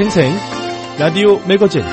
생생 라디오 매거진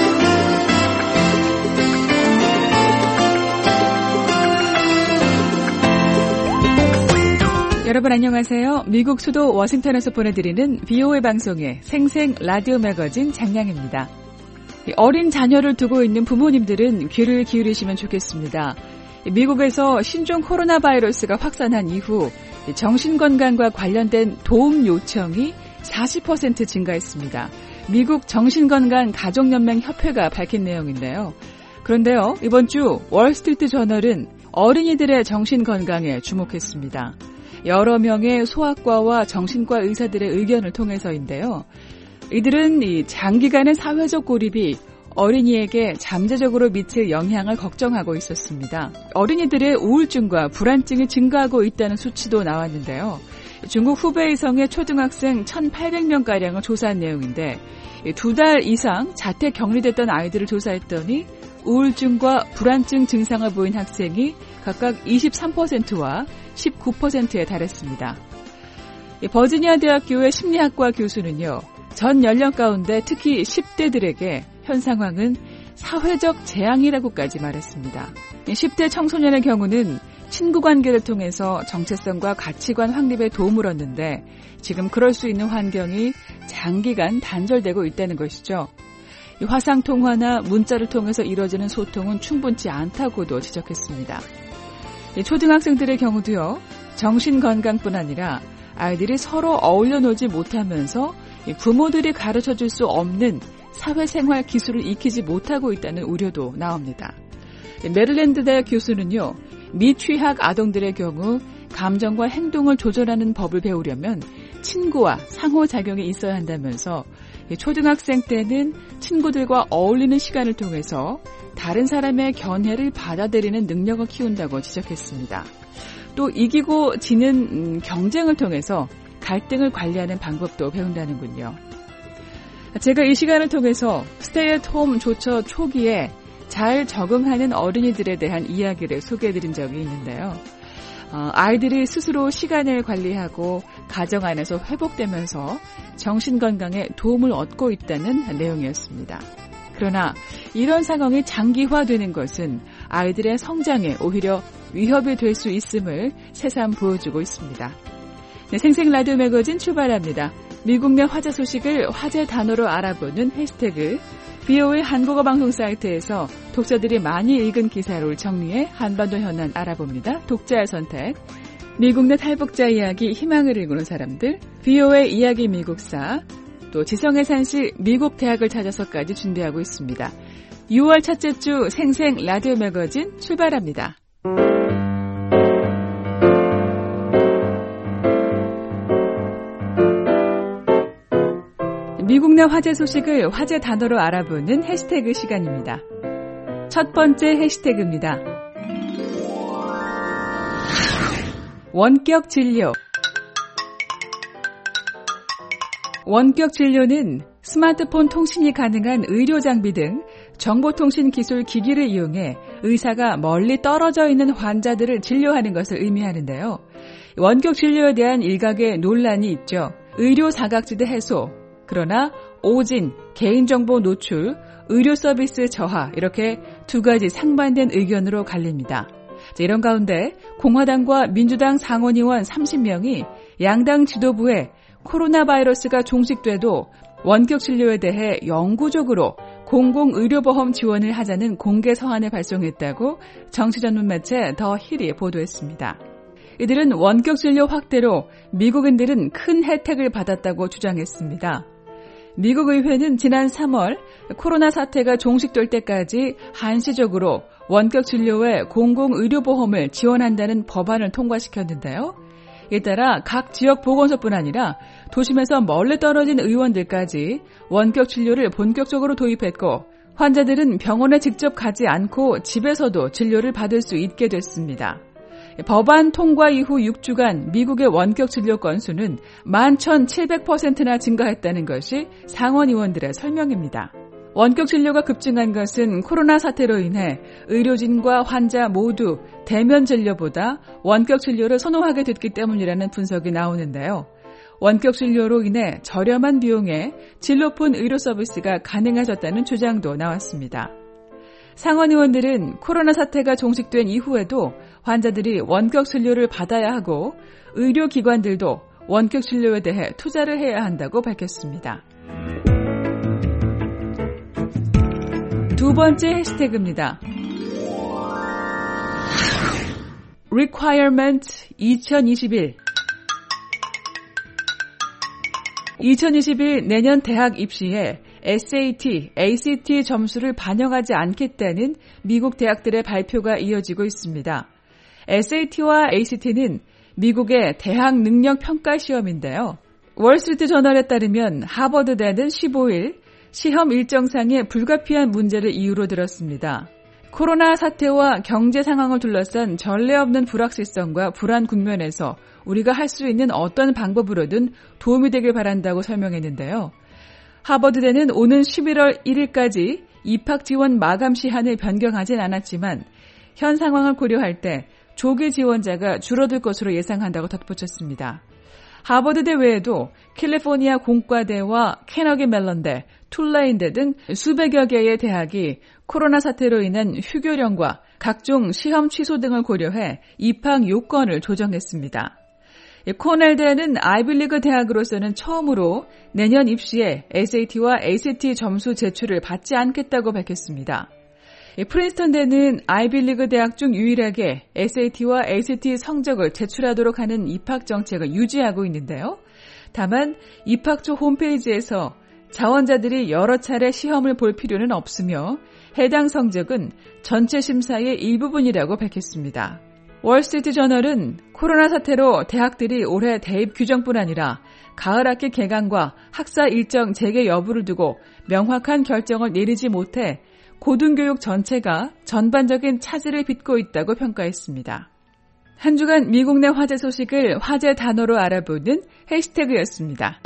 여러분 안녕하세요. 미국 수도 워싱턴에서 보내드리는 VOA 방송의 생생 라디오 매거진 장량입니다. 어린 자녀를 두고 있는 부모님들은 귀를 기울이시면 좋겠습니다. 미국에서 신종 코로나 바이러스가 확산한 이후 정신건강과 관련된 도움 요청이 40% 증가했습니다. 미국 정신건강가족연맹협회가 밝힌 내용인데요. 그런데요, 이번 주 월스트리트 저널은 어린이들의 정신건강에 주목했습니다. 여러 명의 소아과와 정신과 의사들의 의견을 통해서인데요. 이들은 이 장기간의 사회적 고립이 어린이에게 잠재적으로 미칠 영향을 걱정하고 있었습니다. 어린이들의 우울증과 불안증이 증가하고 있다는 수치도 나왔는데요. 중국 후베이성의 초등학생 1,800명가량을 조사한 내용인데 2달 이상 자택 격리됐던 아이들을 조사했더니 우울증과 불안증 증상을 보인 학생이 각각 23%와 19%에 달했습니다. 버지니아 대학교의 심리학과 교수는요. 전 연령 가운데 특히 10대들에게 현 상황은 사회적 재앙이라고까지 말했습니다. 10대 청소년의 경우는 친구 관계를 통해서 정체성과 가치관 확립에 도움을 얻는데 지금 그럴 수 있는 환경이 장기간 단절되고 있다는 것이죠. 화상통화나 문자를 통해서 이루어지는 소통은 충분치 않다고도 지적했습니다. 초등학생들의 경우도요. 정신건강뿐 아니라 아이들이 서로 어울려 놀지 못하면서 부모들이 가르쳐줄 수 없는 사회생활 기술을 익히지 못하고 있다는 우려도 나옵니다. 메릴랜드 대학 교수는요. 미취학 아동들의 경우 감정과 행동을 조절하는 법을 배우려면 친구와 상호작용이 있어야 한다면서 초등학생 때는 친구들과 어울리는 시간을 통해서 다른 사람의 견해를 받아들이는 능력을 키운다고 지적했습니다. 또 이기고 지는 경쟁을 통해서 갈등을 관리하는 방법도 배운다는군요. 제가 이 시간을 통해서 스테이 앳 홈 조처 초기에 잘 적응하는 어린이들에 대한 이야기를 소개해드린 적이 있는데요. 아이들이 스스로 시간을 관리하고 가정 안에서 회복되면서 정신건강에 도움을 얻고 있다는 내용이었습니다. 그러나 이런 상황이 장기화되는 것은 아이들의 성장에 오히려 위협이 될 수 있음을 새삼 보여주고 있습니다. 네, 생생 라디오 매거진 출발합니다. 미국 내 화제 소식을 화제 단어로 알아보는 해시태그 VOA 한국어 방송 사이트에서 독자들이 많이 읽은 기사를 정리해 한반도 현안 알아봅니다. 독자의 선택. 미국 내 탈북자 이야기 희망을 읽는 사람들, VOA 이야기 미국사, 또 지성의 산실 미국 대학을 찾아서까지 준비하고 있습니다. 6월 첫째 주 생생 라디오 매거진 출발합니다. 미국 내 화제 소식을 화제 단어로 알아보는 해시태그 시간입니다. 첫 번째 해시태그입니다. 원격 진료. 원격 진료는 스마트폰 통신이 가능한 의료 장비 등 정보통신 기술 기기를 이용해 의사가 멀리 떨어져 있는 환자들을 진료하는 것을 의미하는데요. 원격 진료에 대한 일각의 논란이 있죠. 의료 사각지대 해소, 그러나 오진, 개인정보 노출, 의료 서비스 저하 이렇게 두 가지 상반된 의견으로 갈립니다. 이런 가운데 공화당과 민주당 상원의원 30명이 양당 지도부에 코로나 바이러스가 종식돼도 원격 진료에 대해 영구적으로 공공의료보험 지원을 하자는 공개 서한을 발송했다고 정치 전문 매체 더 힐이 보도했습니다. 이들은 원격 진료 확대로 미국인들은 큰 혜택을 받았다고 주장했습니다. 미국 의회는 지난 3월 코로나 사태가 종식될 때까지 한시적으로 원격 진료에 공공의료보험을 지원한다는 법안을 통과시켰는데요. 이에 따라 각 지역 보건소뿐 아니라 도심에서 멀리 떨어진 의원들까지 원격 진료를 본격적으로 도입했고 환자들은 병원에 직접 가지 않고 집에서도 진료를 받을 수 있게 됐습니다. 법안 통과 이후 6주간 미국의 원격 진료 건수는 11,700%나 증가했다는 것이 상원 의원들의 설명입니다. 원격 진료가 급증한 것은 코로나 사태로 인해 의료진과 환자 모두 대면 진료보다 원격 진료를 선호하게 됐기 때문이라는 분석이 나오는데요. 원격 진료로 인해 저렴한 비용에 질 높은 의료 서비스가 가능해졌다는 주장도 나왔습니다. 상원 의원들은 코로나 사태가 종식된 이후에도 환자들이 원격 진료를 받아야 하고 의료기관들도 원격 진료에 대해 투자를 해야 한다고 밝혔습니다. 두 번째 해시태그입니다. Requirement 2021 2021 내년 대학 입시에 SAT, ACT 점수를 반영하지 않겠다는 미국 대학들의 발표가 이어지고 있습니다. SAT와 ACT는 미국의 대학 능력 평가 시험인데요. 월스트리트 저널에 따르면 하버드대는 15일 시험 일정상의 불가피한 문제를 이유로 들었습니다. 코로나 사태와 경제 상황을 둘러싼 전례 없는 불확실성과 불안 국면에서 우리가 할 수 있는 어떤 방법으로든 도움이 되길 바란다고 설명했는데요. 하버드대는 오는 11월 1일까지 입학 지원 마감 시한을 변경하진 않았지만 현 상황을 고려할 때 조기 지원자가 줄어들 것으로 예상한다고 덧붙였습니다. 하버드대 외에도 캘리포니아 공과대와 캐너기 멜론대, 툴레인대 등 수백여 개의 대학이 코로나 사태로 인한 휴교령과 각종 시험 취소 등을 고려해 입학 요건을 조정했습니다. 코넬대는 아이비리그 대학으로서는 처음으로 내년 입시에 SAT와 ACT 점수 제출을 받지 않겠다고 밝혔습니다. 프린스턴대는 아이비리그 대학 중 유일하게 SAT와 ACT 성적을 제출하도록 하는 입학 정책을 유지하고 있는데요. 다만 입학처 홈페이지에서 자원자들이 여러 차례 시험을 볼 필요는 없으며 해당 성적은 전체 심사의 일부분이라고 밝혔습니다. 월스트리트 저널은 코로나 사태로 대학들이 올해 대입 규정뿐 아니라 가을 학기 개강과 학사 일정 재개 여부를 두고 명확한 결정을 내리지 못해 고등교육 전체가 전반적인 차질을 빚고 있다고 평가했습니다. 한 주간 미국 내 화제 소식을 화제 단어로 알아보는 해시태그였습니다.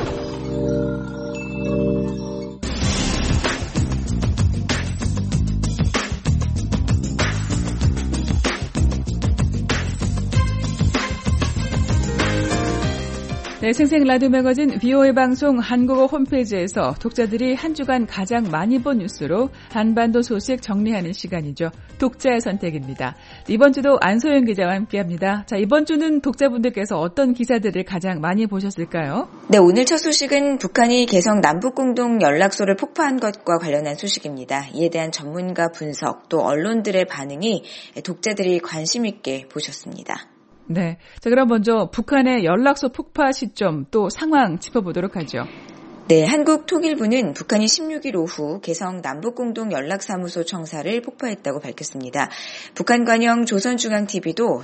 네, 생생 라디오 매거진 VOA 방송 한국어 홈페이지에서 독자들이 한 주간 가장 많이 본 뉴스로 한반도 소식 정리하는 시간이죠. 독자의 선택입니다. 이번 주도 안소영 기자와 함께합니다. 자, 이번 주는 독자분들께서 어떤 기사들을 가장 많이 보셨을까요? 네, 오늘 첫 소식은 북한이 개성 남북공동 연락소를 폭파한 것과 관련한 소식입니다. 이에 대한 전문가 분석 또 언론들의 반응이 독자들이 관심 있게 보셨습니다. 네. 자, 그럼 먼저 북한의 연락소 폭파 시점 또 상황 짚어보도록 하죠. 네, 한국통일부는 북한이 16일 오후 개성 남북공동연락사무소 청사를 폭파했다고 밝혔습니다. 북한 관영 조선중앙TV도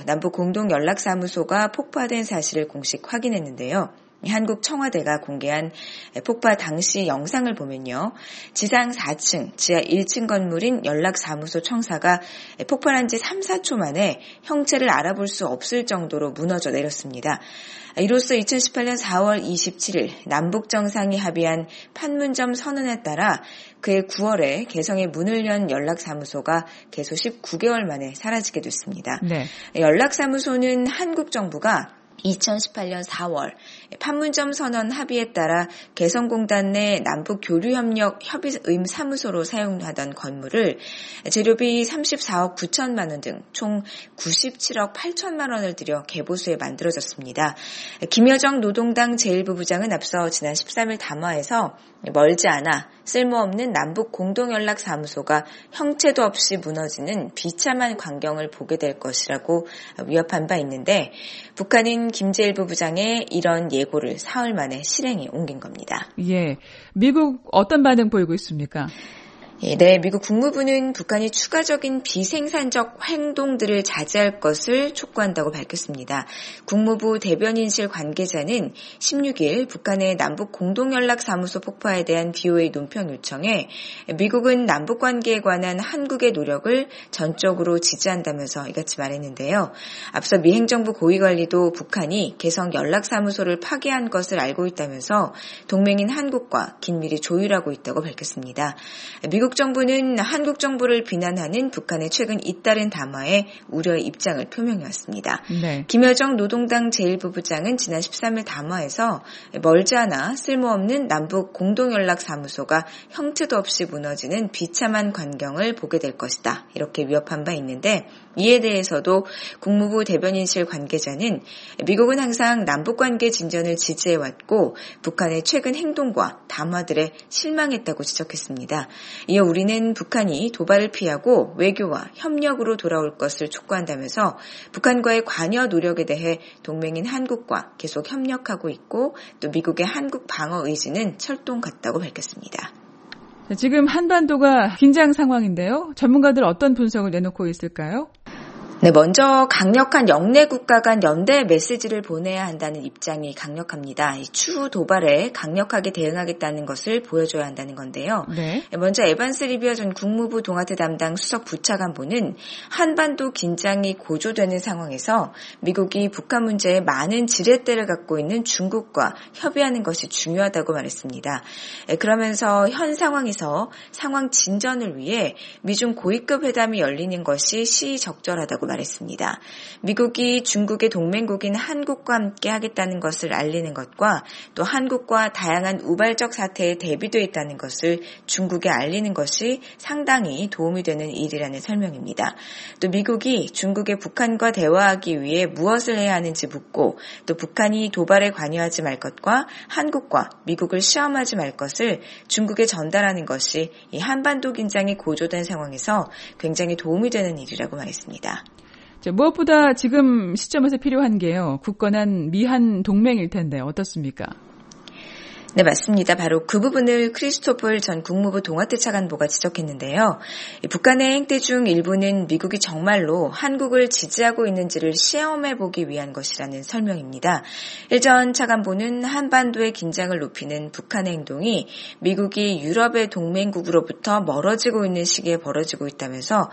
남북공동연락사무소가 폭파된 사실을 공식 확인했는데요. 한국 청와대가 공개한 폭파 당시 영상을 보면요. 지상 4층, 지하 1층 건물인 연락사무소 청사가 폭발한 지 3, 4초 만에 형체를 알아볼 수 없을 정도로 무너져 내렸습니다. 이로써 2018년 4월 27일 남북정상이 합의한 판문점 선언에 따라 그해 9월에 개성에 문을 연 연락사무소가 개소 19개월 만에 사라지게 됐습니다. 네. 연락사무소는 한국 정부가 2018년 4월 판문점 선언 합의에 따라 개성공단 내 남북교류협력 협의의무 사무소로 사용하던 건물을 재료비 34억 9천만 원 등 총 97억 8천만 원을 들여 개보수에 만들어졌습니다. 김여정 노동당 제1부부장은 앞서 지난 13일 담화에서 멀지 않아 쓸모없는 남북공동연락사무소가 형체도 없이 무너지는 비참한 광경을 보게 될 것이라고 위협한 바 있는데 북한은 김 제1부 부장의 이런 예고를 사흘 만에 실행에 옮긴 겁니다. 예, 미국 어떤 반응 보이고 있습니까? 네, 미국 국무부는 북한이 추가적인 비생산적 행동들을 자제할 것을 촉구한다고 밝혔습니다. 국무부 대변인실 관계자는 16일 북한의 남북 공동연락사무소 폭파에 대한 BOA 논평 요청에 미국은 남북관계에 관한 한국의 노력을 전적으로 지지한다면서 이같이 말했는데요. 앞서 미 행정부 고위관리도 북한이 개성 연락사무소를 파괴한 것을 알고 있다면서 동맹인 한국과 긴밀히 조율하고 있다고 밝혔습니다. 미국 미국 정부는 한국 정부를 비난하는 북한의 최근 잇따른 담화에 우려의 입장을 표명해왔습니다. 네. 김여정 노동당 제1부부장은 지난 13일 담화에서 멀지 않아 쓸모없는 남북 공동연락사무소가 형태도 없이 무너지는 비참한 광경을 보게 될 것이다. 이렇게 위협한 바 있는데 이에 대해서도 국무부 대변인실 관계자는 미국은 항상 남북관계 진전을 지지해왔고 북한의 최근 행동과 담화들에 실망했다고 지적했습니다. 이어 우리는 북한이 도발을 피하고 외교와 협력으로 돌아올 것을 촉구한다면서 북한과의 관여 노력에 대해 동맹인 한국과 계속 협력하고 있고 또 미국의 한국 방어 의지는 철동 같다고 밝혔습니다. 지금 한반도가 긴장 상황인데요. 전문가들 어떤 분석을 내놓고 있을까요? 네, 먼저 강력한 영내 국가 간 연대 메시지를 보내야 한다는 입장이 강력합니다. 추후 도발에 강력하게 대응하겠다는 것을 보여줘야 한다는 건데요. 네. 먼저 에반스 리비어 전 국무부 동아태 담당 수석 부차관보는 한반도 긴장이 고조되는 상황에서 미국이 북한 문제에 많은 지렛대를 갖고 있는 중국과 협의하는 것이 중요하다고 말했습니다. 그러면서 현 상황에서 상황 진전을 위해 미중 고위급 회담이 열리는 것이 시의적절하다고 말했습니다. 미국이 중국의 동맹국인 한국과 함께 하겠다는 것을 알리는 것과 또 한국과 다양한 우발적 사태에 대비되어 있다는 것을 중국에 알리는 것이 상당히 도움이 되는 일이라는 설명입니다. 또 미국이 중국의 북한과 대화하기 위해 무엇을 해야 하는지 묻고 또 북한이 도발에 관여하지 말 것과 한국과 미국을 시험하지 말 것을 중국에 전달하는 것이 이 한반도 긴장이 고조된 상황에서 굉장히 도움이 되는 일이라고 말했습니다. 무엇보다 지금 시점에서 필요한 게요. 굳건한 미한 동맹일 텐데 어떻습니까? 네, 맞습니다. 바로 그 부분을 크리스토플 전 국무부 동아태 차관보가 지적했는데요. 북한의 행태 중 일부는 미국이 정말로 한국을 지지하고 있는지를 시험해보기 위한 것이라는 설명입니다. 일 전 차관보는 한반도의 긴장을 높이는 북한의 행동이 미국이 유럽의 동맹국으로부터 멀어지고 있는 시기에 벌어지고 있다면서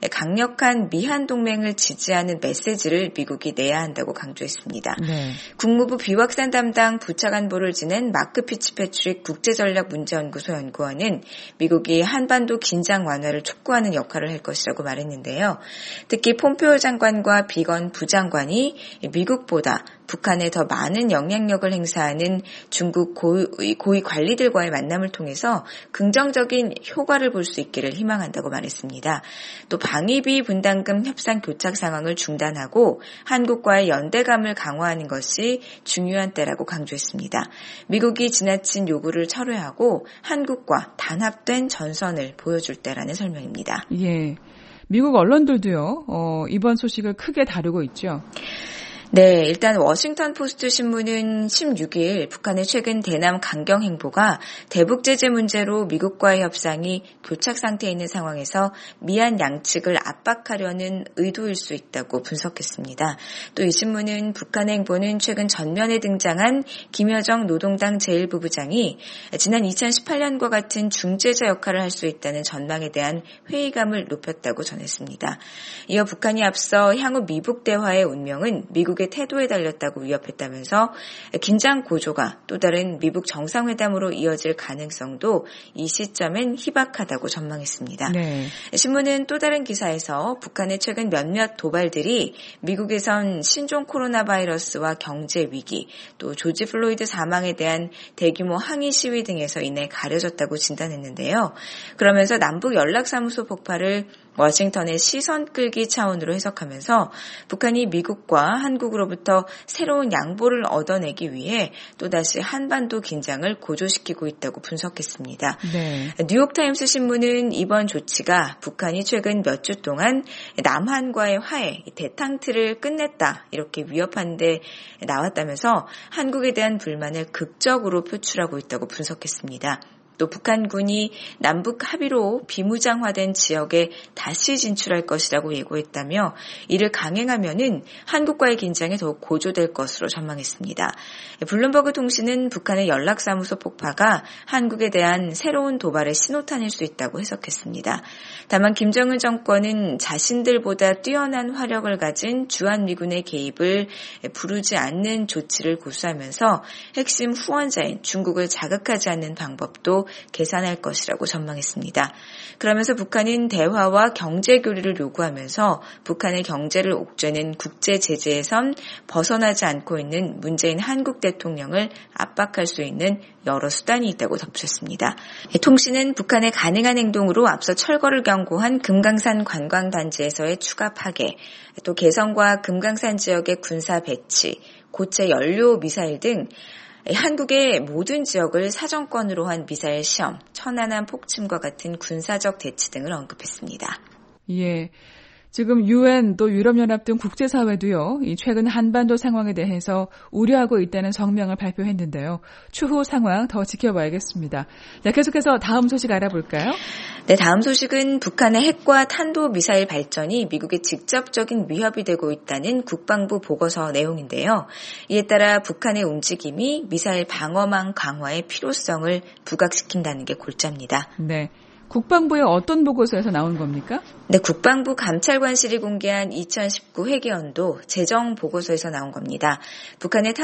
강력한 미한 동맹을 지지하는 메시지를 미국이 내야 한다고 강조했습니다. 네. 국무부 비확산 담당 부차관보를 지낸 마크 피츠패트릭 국제전략문제연구소 연구원은 미국이 한반도 긴장 완화를 촉구하는 역할을 할 것이라고 말했는데요. 특히 폼페오 장관과 비건 부장관이 미국보다 북한에 더 많은 영향력을 행사하는 중국 고위 관리들과의 만남을 통해서 긍정적인 효과를 볼 수 있기를 희망한다고 말했습니다. 또 방위비 분담금 협상 교착 상황을 중단하고 한국과의 연대감을 강화하는 것이 중요한 때라고 강조했습니다. 미국이 지나친 요구를 철회하고 한국과 단합된 전선을 보여줄 때라는 설명입니다. 예, 미국 언론들도요. 이번 소식을 크게 다루고 있죠. 네, 일단 워싱턴 포스트 신문은 16일 북한의 최근 대남 강경 행보가 대북 제재 문제로 미국과의 협상이 교착 상태에 있는 상황에서 미한 양측을 압박하려는 의도일 수 있다고 분석했습니다. 또 이 신문은 북한의 행보는 최근 전면에 등장한 김여정 노동당 제1부부장이 지난 2018년과 같은 중재자 역할을 할 수 있다는 전망에 대한 회의감을 높였다고 전했습니다. 이어 북한이 앞서 향후 미북 대화의 운명은 미국의 태도에 달렸다고 위협했다면서 긴장 고조가 또 다른 미북 정상회담으로 이어질 가능성도 이 시점엔 희박하다고 전망했습니다. 네. 신문은 또 다른 기사에서 북한의 최근 몇몇 도발들이 미국에선 신종 코로나 바이러스와 경제 위기, 또 조지 플로이드 사망에 대한 대규모 항의 시위 등에서 인해 가려졌다고 진단했는데요. 그러면서 남북 연락사무소 폭발을 워싱턴의 시선 끌기 차원으로 해석하면서 북한이 미국과 한국으로부터 새로운 양보를 얻어내기 위해 또다시 한반도 긴장을 고조시키고 있다고 분석했습니다. 네. 뉴욕타임스 신문은 이번 조치가 북한이 최근 몇 주 동안 남한과의 화해, 대탕트를 끝냈다 이렇게 위협한 데 나왔다면서 한국에 대한 불만을 극적으로 표출하고 있다고 분석했습니다. 또 북한군이 남북 합의로 비무장화된 지역에 다시 진출할 것이라고 예고했다며 이를 강행하면은 한국과의 긴장이 더욱 고조될 것으로 전망했습니다. 블룸버그 통신은 북한의 연락사무소 폭파가 한국에 대한 새로운 도발의 신호탄일 수 있다고 해석했습니다. 다만 김정은 정권은 자신들보다 뛰어난 화력을 가진 주한미군의 개입을 부르지 않는 조치를 고수하면서 핵심 후원자인 중국을 자극하지 않는 방법도 수준으로 계산할 것이라고 전망했습니다. 그러면서 북한은 대화와 경제 교류를 요구하면서 북한의 경제를 옥죄는 국제 제재에선 벗어나지 않고 있는 문재인 한국 대통령을 압박할 수 있는 여러 수단이 있다고 덧붙였습니다. 통신은 북한의 가능한 행동으로 앞서 철거를 경고한 금강산 관광단지에서의 추가 파괴, 또 개성과 금강산 지역의 군사 배치, 고체 연료 미사일 등 한국의 모든 지역을 사정권으로 한 미사일 시험, 천안함 폭침과 같은 군사적 대치 등을 언급했습니다. 예. 지금 UN 또 유럽연합 등 국제사회도요, 이 최근 한반도 상황에 대해서 우려하고 있다는 성명을 발표했는데요. 추후 상황 더 지켜봐야겠습니다. 자, 계속해서 다음 소식 알아볼까요? 네, 다음 소식은 북한의 핵과 탄도미사일 발전이 미국의 직접적인 위협이 되고 있다는 국방부 보고서 내용인데요. 이에 따라 북한의 움직임이 미사일 방어망 강화의 필요성을 부각시킨다는 게 골자입니다. 네. 국방부의 어떤 보고서에서 나온 겁니까? 네, 국방부 감찰관실이 공개한 2019 회계연도 재정 보고서에서 나온 겁니다. 북한의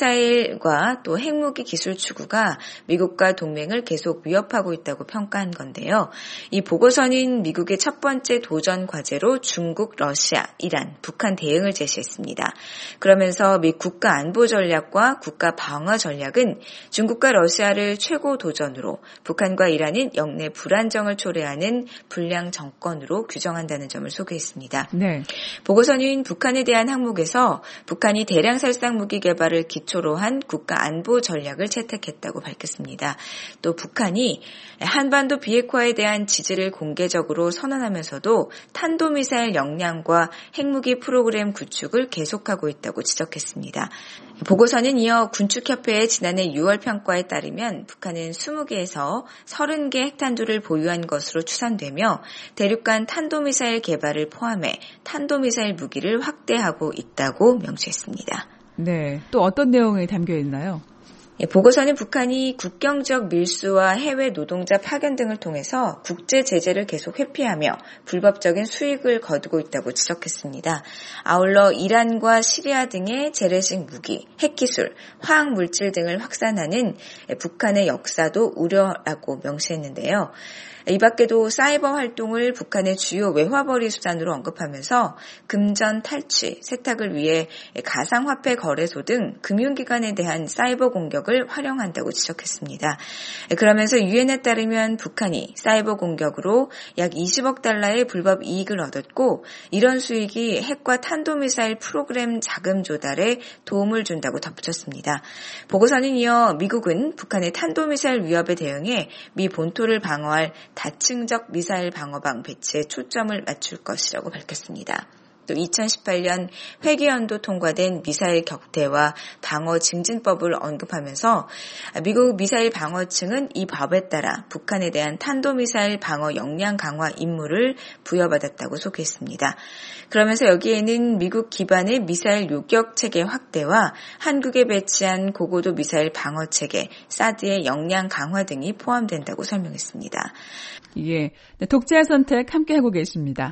탄도미사일과 또 핵무기 기술 추구가 미국과 동맹을 계속 위협하고 있다고 평가한 건데요. 이 보고서는 미국의 첫 번째 도전 과제로 중국, 러시아, 이란, 북한 대응을 제시했습니다. 그러면서 미 국가 안보 전략과 국가 방어 전략은 중국과 러시아를 최고 도전으로, 북한과 이란은 영내 불안정을 초래하는 불량 정권으로 규정한다는 점을 소개했습니다. 네. 보고서는 북한에 대한 항목에서 북한이 대량 살상 무기 개발을 기초로 한 국가 안보 전략을 채택했다고 밝혔습니다. 또 북한이 한반도 비핵화에 대한 지지를 공개적으로 선언하면서도 탄도미사일 역량과 핵무기 프로그램 구축을 계속하고 있다고 지적했습니다. 보고서는 이어 군축협회의 지난해 6월 평가에 따르면 북한은 20개에서 30개 핵탄두를 보유한 것으로 추산되며 대륙간 탄도미사일 개발을 포함해 탄도미사일 무기를 확대하고 있다고 명시했습니다. 네, 또 어떤 내용이 담겨 있나요? 보고서는 북한이 국경적 밀수와 해외 노동자 파견 등을 통해서 국제 제재를 계속 회피하며 불법적인 수익을 거두고 있다고 지적했습니다. 아울러 이란과 시리아 등의 재래식 무기, 핵기술, 화학물질 등을 확산하는 북한의 역사도 우려라고 명시했는데요. 이 밖에도 사이버 활동을 북한의 주요 외화벌이 수단으로 언급하면서 금전 탈취, 세탁을 위해 가상화폐 거래소 등 금융기관에 대한 사이버 공격을 활용한다고 지적했습니다. 그러면서 유엔에 따르면 북한이 사이버 공격으로 약 20억 달러의 불법 이익을 얻었고 이런 수익이 핵과 탄도미사일 프로그램 자금 조달에 도움을 준다고 덧붙였습니다. 보고서는 이어 미국은 북한의 탄도미사일 위협에 대응해 미 본토를 방어할 다층적 미사일 방어망 배치에 초점을 맞출 것이라고 밝혔습니다. 또 2018년 회계연도 통과된 미사일 격대와 방어 증진법을 언급하면서 미국 미사일 방어층은 이 법에 따라 북한에 대한 탄도미사일 방어 역량 강화 임무를 부여받았다고 소개했습니다. 그러면서 여기에는 미국 기반의 미사일 요격 체계 확대와 한국에 배치한 고고도 미사일 방어 체계, 사드의 역량 강화 등이 포함된다고 설명했습니다. 예, 네, 독자 선택 함께하고 계십니다.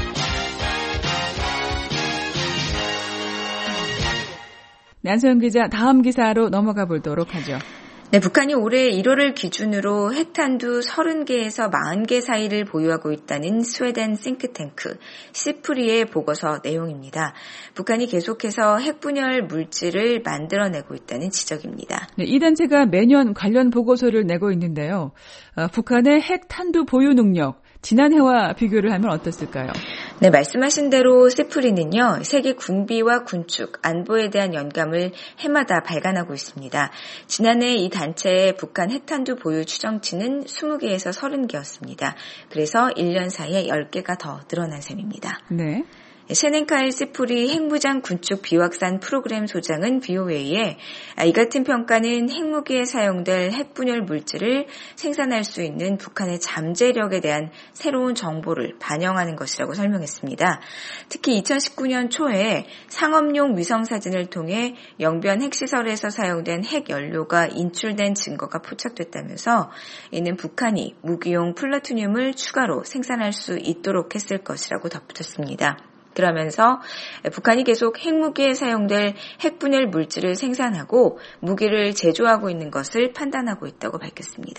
네, 안소영 기자, 다음 기사로 넘어가 보도록 하죠. 네, 북한이 올해 1월을 기준으로 핵탄두 30개에서 40개 사이를 보유하고 있다는 스웨덴 싱크탱크 시프리의 보고서 내용입니다. 북한이 계속해서 핵분열 물질을 만들어내고 있다는 지적입니다. 네, 이 단체가 매년 관련 보고서를 내고 있는데요. 북한의 핵탄두 보유 능력, 지난해와 비교를 하면 어떻을까요? 네, 말씀하신 대로 시프리는요, 세계 군비와 군축, 안보에 대한 연감을 해마다 발간하고 있습니다. 지난해 이 단체의 북한 핵탄두 보유 추정치는 20개에서 30개였습니다. 그래서 1년 사이에 10개가 더 늘어난 셈입니다. 네. 셰넨카일 시프리 핵무장 군축 비확산 프로그램 소장은 BOA에 이 같은 평가는 핵무기에 사용될 핵분열 물질을 생산할 수 있는 북한의 잠재력에 대한 새로운 정보를 반영하는 것이라고 설명했습니다. 특히 2019년 초에 상업용 위성사진을 통해 영변 핵시설에서 사용된 핵연료가 인출된 증거가 포착됐다면서 이는 북한이 무기용 플루토늄을 추가로 생산할 수 있도록 했을 것이라고 덧붙였습니다. 그러면서 북한이 계속 핵무기에 사용될 핵분열 물질을 생산하고 무기를 제조하고 있는 것을 판단하고 있다고 밝혔습니다.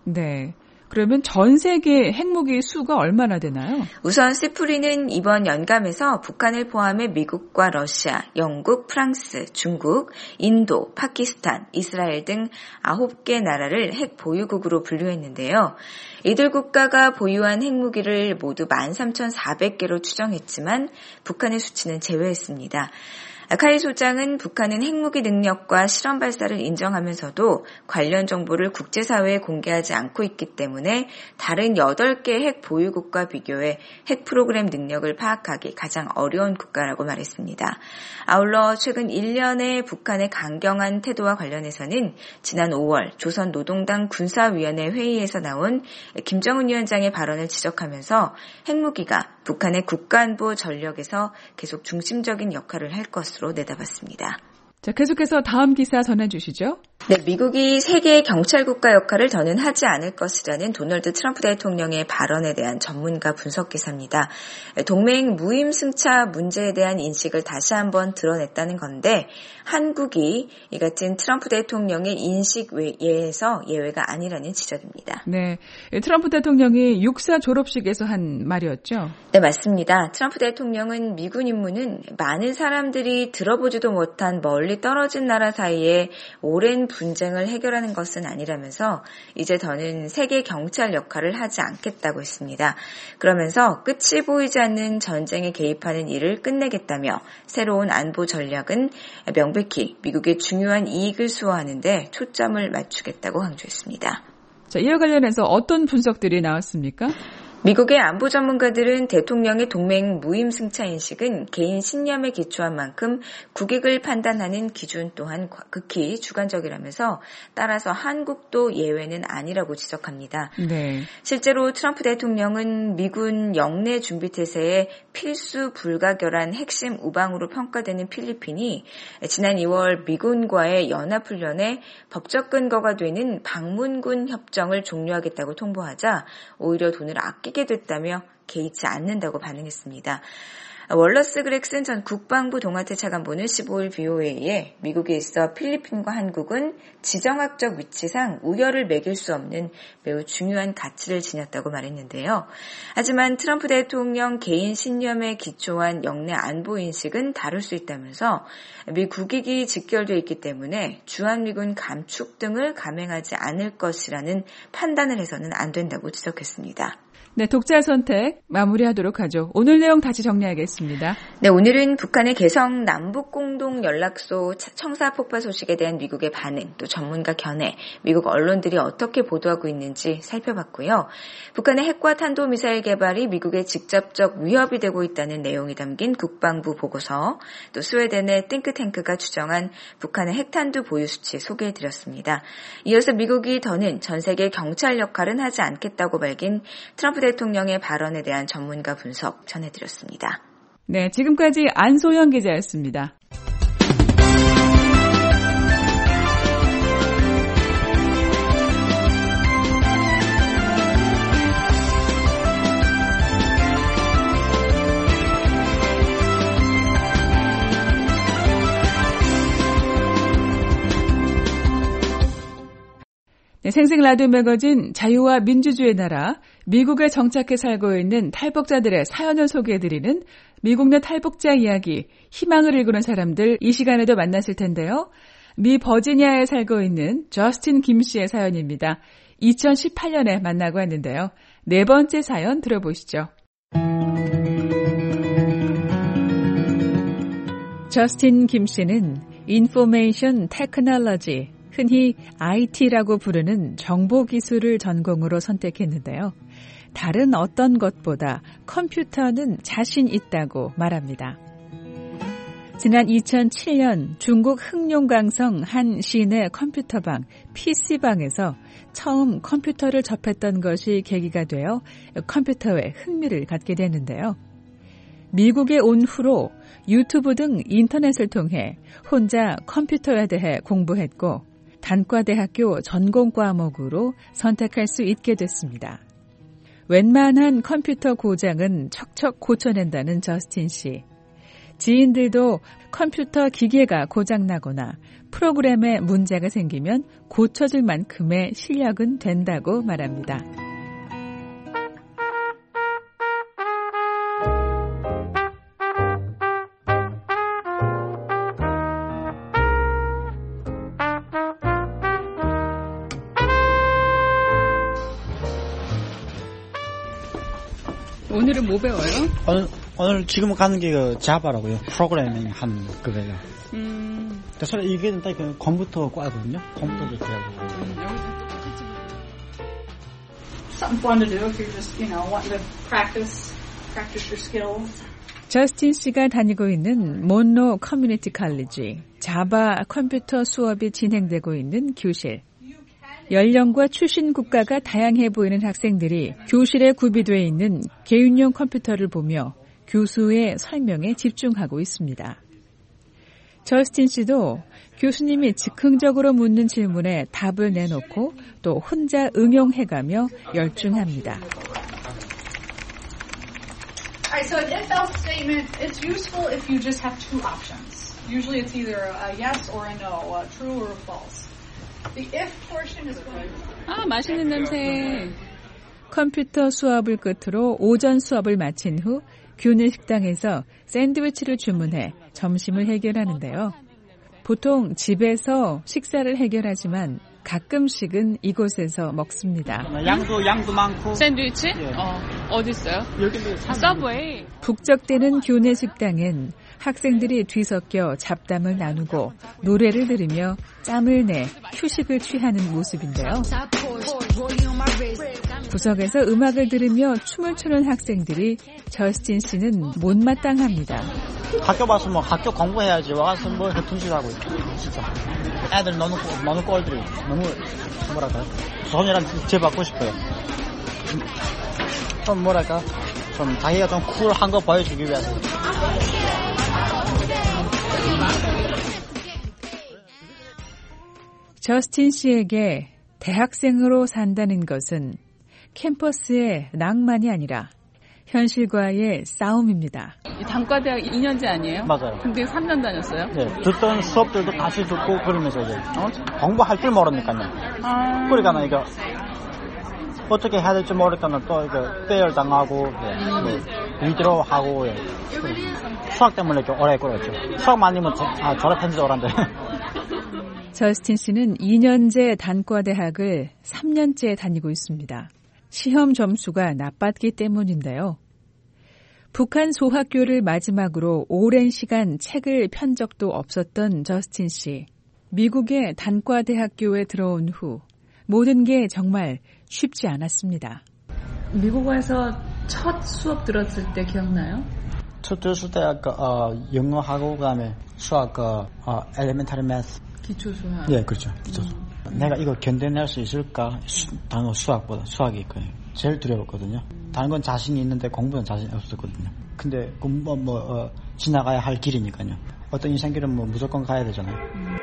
네. 그러면 전 세계 핵무기 수가 얼마나 되나요? 우선 시프리는 이번 연감에서 북한을 포함해 미국과 러시아, 영국, 프랑스, 중국, 인도, 파키스탄, 이스라엘 등 9개 나라를 핵 보유국으로 분류했는데요. 이들 국가가 보유한 핵무기를 모두 13,400개로 추정했지만 북한의 수치는 제외했습니다. 카이 소장은 북한은 핵무기 능력과 실험 발사를 인정하면서도 관련 정보를 국제사회에 공개하지 않고 있기 때문에 다른 8개 핵 보유국과 비교해 핵 프로그램 능력을 파악하기 가장 어려운 국가라고 말했습니다. 아울러 최근 1년의 북한의 강경한 태도와 관련해서는 지난 5월 조선노동당 군사위원회 회의에서 나온 김정은 위원장의 발언을 지적하면서 핵무기가 북한의 국가안보 전력에서 계속 중심적인 역할을 할 것으로 내다봤습니다. 자, 계속해서 다음 기사 전해주시죠. 네, 미국이 세계 경찰 국가 역할을 더는 하지 않을 것이라는 도널드 트럼프 대통령의 발언에 대한 전문가 분석 기사입니다. 동맹 무임승차 문제에 대한 인식을 다시 한번 드러냈다는 건데 한국이 이 같은 트럼프 대통령의 인식 외에서 예외가 아니라는 지적입니다. 네, 트럼프 대통령이 육사 졸업식에서 한 말이었죠? 네, 맞습니다. 트럼프 대통령은 미군 임무는 많은 사람들이 들어보지도 못한 멀리 떨어진 나라 사이에 오랜 분쟁을 해결하는 것은 아니라면서 이제 더는 세계 경찰 역할을 하지 않겠다고 했습니다. 그러면서 끝이 보이지 않는 전쟁에 개입하는 일을 끝내겠다며 새로운 안보 전략은 명백히 미국의 중요한 이익을 수호하는 데 초점을 맞추겠다고 강조했습니다. 자, 이와 관련해서 어떤 분석들이 나왔습니까? 미국의 안보 전문가들은 대통령의 동맹 무임승차 인식은 개인 신념에 기초한 만큼 국익을 판단하는 기준 또한 극히 주관적이라면서 따라서 한국도 예외는 아니라고 지적합니다. 네. 실제로 트럼프 대통령은 미군 영내 준비태세의 필수 불가결한 핵심 우방으로 평가되는 필리핀이 지난 2월 미군과의 연합훈련에 법적 근거가 되는 방문군 협정을 종료하겠다고 통보하자 오히려 돈을 아끼게 됐다며 개의치 않는다고 반응했습니다. 월러스 그렉슨 전 국방부 동아태 차관보는 15일 BOA에 미국에 있어 필리핀과 한국은 지정학적 위치상 우열을 매길 수 없는 매우 중요한 가치를 지녔다고 말했는데요. 하지만 트럼프 대통령 개인 신념에 기초한 영내 안보 인식은 다를 수 있다면서 미 국익이 직결되어 있기 때문에 주한미군 감축 등을 감행하지 않을 것이라는 판단을 해서는 안 된다고 지적했습니다. 네, 독자 선택 마무리하도록 하죠. 오늘 내용 다시 정리하겠습니다. 네, 오늘은 북한의 개성 남북공동연락소 청사 폭파 소식에 대한 미국의 반응, 또 전문가 견해, 미국 언론들이 어떻게 보도하고 있는지 살펴봤고요. 북한의 핵과 탄도미사일 개발이 미국에 직접적 위협이 되고 있다는 내용이 담긴 국방부 보고서, 또 스웨덴의 띵크탱크가 추정한 북한의 핵탄두 보유 수치 소개해드렸습니다. 이어서 미국이 더는 전 세계 경찰 역할은 하지 않겠다고 밝힌 트럼프 대통령의 발언에 대한 전문가 분석 전해드렸습니다. 네, 지금까지 안소영 기자였습니다. 네, 생생 라디오 매거진 자유와 민주주의 나라, 미국에 정착해 살고 있는 탈북자들의 사연을 소개해드리는 미국 내 탈북자 이야기, 희망을 일구는 사람들 이 시간에도 만났을 텐데요. 미 버지니아에 살고 있는 저스틴 김 씨의 사연입니다. 2018년에 만나고 왔는데요. 네 번째 사연 들어보시죠. 저스틴 김 씨는 인포메이션 테크놀로지, 흔히 IT라고 부르는 정보기술을 전공으로 선택했는데요. 다른 어떤 것보다 컴퓨터는 자신 있다고 말합니다. 지난 2007년 중국 흑룡강성 한 시내 컴퓨터방, PC방에서 처음 컴퓨터를 접했던 것이 계기가 되어 컴퓨터에 흥미를 갖게 됐는데요. 미국에 온 후로 유튜브 등 인터넷을 통해 혼자 컴퓨터에 대해 공부했고 단과대학교 전공 과목으로 선택할 수 있게 됐습니다. 웬만한 컴퓨터 고장은 척척 고쳐낸다는 저스틴 씨. 지인들도 컴퓨터 기계가 고장나거나 프로그램에 문제가 생기면 고쳐질 만큼의 실력은 된다고 말합니다. 오늘은 뭐 배워요? 오늘 지금 가는 게 그 자바라고요. 프로그래밍 하는 그거예요. 그래서 이게 딱 그 컴퓨터 과거든요. 컴퓨터도 배우고. Something fun to do if you're just, wanting to practice your skills. 저스틴 씨가 다니고 있는 몬로 커뮤니티 칼리지 자바 컴퓨터 수업이 진행되고 있는 교실. 연령과 출신 국가가 다양해 보이는 학생들이 교실에 구비되어 있는 개인용 컴퓨터를 보며 교수의 설명에 집중하고 있습니다. 저스틴 씨도 교수님이 즉흥적으로 묻는 질문에 답을 내놓고 또 혼자 응용해가며 열중합니다. Alright, so an if-else statement, it's useful if you just have two options. Usually it's either a yes or a no, a true or a false. The if portion is going to... 맛있는 냄새. 컴퓨터 수업을 끝으로 오전 수업을 마친 후 교내 식당에서 샌드위치를 주문해 점심을 해결하는데요. 보통 집에서 식사를 해결하지만 가끔씩은 이곳에서 먹습니다. 양도 많고. 샌드위치? 예. 어디 있어요? 여기는 서브웨이. 북적대는 교내 식당엔 학생들이 뒤섞여 잡담을 나누고 노래를 들으며 짬을 내 휴식을 취하는 모습인데요. 구석에서 음악을 들으며 춤을 추는 학생들이 저스틴 씨는 못마땅합니다. 학교 와서 뭐 학교 공부해야지 와서 뭐 해통질하고 진짜 애들 너무 꼴들이 너무 뭐랄까 소녀랑 제받고 싶어요. 좀 뭐랄까 좀 자기가 좀 쿨한 거 보여주기 위해서. 저스틴 씨에게 대학생으로 산다는 것은 캠퍼스의 낭만이 아니라 현실과의 싸움입니다. 단과대학 2년제 아니에요? 맞아요. 근데 3년 다녔어요? 네, 듣던 수업들도 다시 듣고 그러면서 이제 공부할 줄 모르니까요. 그러니까 이거 어떻게 해야 될지 모르니까 또 이거 빼열 당하고 위드로 하고 수학 때문에 이렇게 오래 끌었죠. 수학만 아니면 졸업한 지 오란데. 저스틴 씨는 2년제 단과대학을 3년째 다니고 있습니다. 시험 점수가 나빴기 때문인데요. 북한 소학교를 마지막으로 오랜 시간 책을 편 적도 없었던 저스틴 씨. 미국의 단과대학교에 들어온 후 모든 게 정말 쉽지 않았습니다. 미국 와서 첫 수업 들었을 때 기억나요? 첫 들었을 때 영어하고 그다음에 수학 elementary math. 기초수학. 네, 그렇죠. 기초수학. 내가 이거 견뎌낼 수 있을까? 다른 수학보다 수학이 제일 두려웠거든요. 다른 건 자신이 있는데 공부는 자신이 없었거든요. 근데 지나가야 할 길이니까요. 어떤 인생길은 무조건 가야 되잖아요.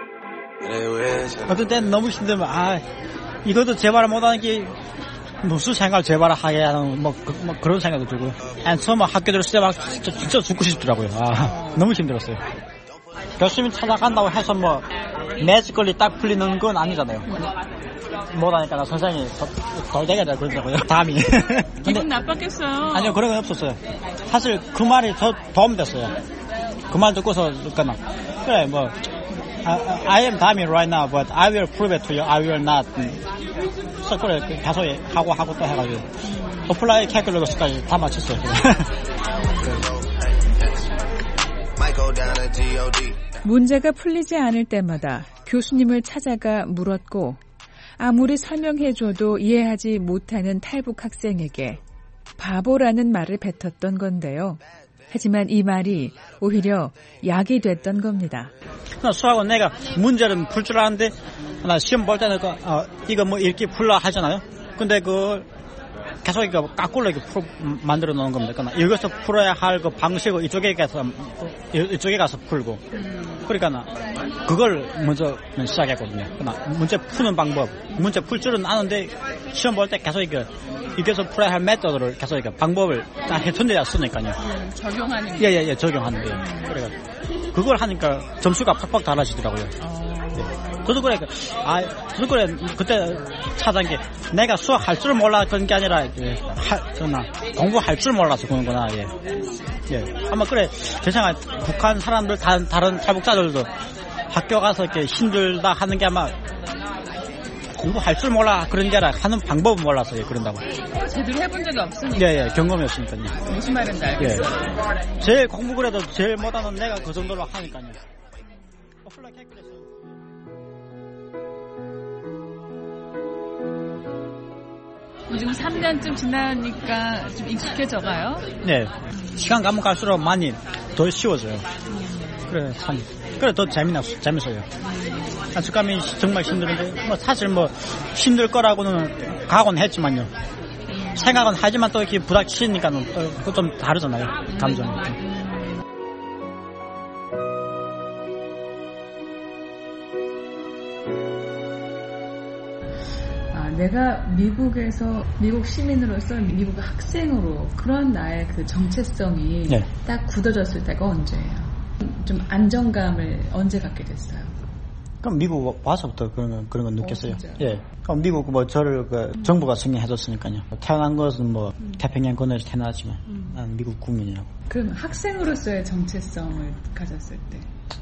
어떤 때는 너무 힘들면 이것도 제발 못하는 게 무슨 생각을 제발 하게 하는 그런 생각도 들고요. 처음 학교 들었을 때 진짜 죽고 싶더라고요. 너무 힘들었어요. 열심히 찾아간다고 해서 매직걸리 딱 풀리는 건 아니잖아요. 못하니까 선생님이 덜 되게 돼 그러더라고요. 담이. 기분 나빴겠어요. 아니요, 그런 건 없었어요. 사실 그 말이 더 도움 됐어요. 그 말 듣고서 그래 I am dummy right now, but I will prove it to you. I will not. 그래서 그래 계속 하고 또 해가지고 어플라이 캘큘러스까지 다 맞췄어요. 문제가 풀리지 않을 때마다 교수님을 찾아가 물었고 아무리 설명해줘도 이해하지 못하는 탈북 학생에게 바보라는 말을 뱉었던 건데요. 하지만 이 말이 오히려 약이 됐던 겁니다. 수학은 내가 문제를 풀 줄 아는데 나 시험 볼 때는 이거 읽기 풀라 하잖아요. 근데 계속 이거 거꾸로 이렇게 만들어 놓은 겁니다. 그러니까 여기서 풀어야 할 그 방식을 이쪽에 가서 풀고. 그러니까 그걸 먼저 시작했거든요. 그러니까 문제 푸는 방법, 문제 풀 줄은 아는데 시험 볼 때 계속 여기서 풀어야 할 메소드를 계속 방법을 다 해천대야 쓰니까요. 적용하는 게. 예, 적용하는 게. 그래가지고 그걸 하니까 점수가 팍팍 달라지더라고요. 저도 그래, 저도 그래, 그때 찾은 게, 내가 수학할 줄 몰라, 그런 게 아니라, 공부할 줄 몰라서 그런구나, 예. 아마 그래, 제 생각에 북한 사람들, 다른 탈북자들도 학교 가서 이렇게 힘들다 하는 게 아마, 공부할 줄 몰라, 그런 게 아니라 하는 방법은 몰라서, 예, 그런다고. 제대로 해본 적이 없으니까. 예, 경험이 없으니까요. 무슨 말인지 알겠어요. 예. 제일 공부 그래도 제일 못하는 내가 그 정도로 하니까요. 지금 3년쯤 지나니까 좀 익숙해져가요? 네. 시간 가면 갈수록 많이 더 쉬워져요. 그래, 그래, 더 재밌어요. 안식감이 정말 힘들는데, 사실 힘들 거라고는 각오는 했지만요. 생각은 하지만 또 이렇게 부닥치니까는 또 좀 다르잖아요. 감정이. 내가 미국 시민으로서 미국 학생으로 그런 나의 그 정체성이 네. 딱 굳어졌을 때가 언제예요? 좀 안정감을 언제 갖게 됐어요? 그럼 미국 와서부터 그런 걸 느꼈어요. 예. 그럼 미국 저를 정부가 승인해줬으니까요. 태어난 것은 태평양 건너에서 태어났지만 난 미국 국민이라고. 그럼 학생으로서의 정체성을 가졌을 때?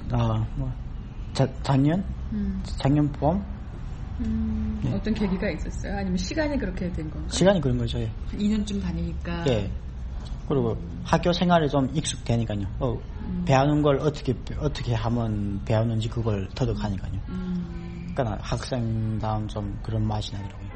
작년 봄? 네. 어떤 계기가 있었어요? 아니면 시간이 그렇게 된 건가요? 시간이 그런 거죠. 예. 2년쯤 다니니까. 예. 그리고 학교 생활에 좀 익숙되니까요. 배우는 걸 어떻게 하면 배우는지 그걸 터득하니까요. 그러니까 학생다운 좀 그런 맛이 나더라고요.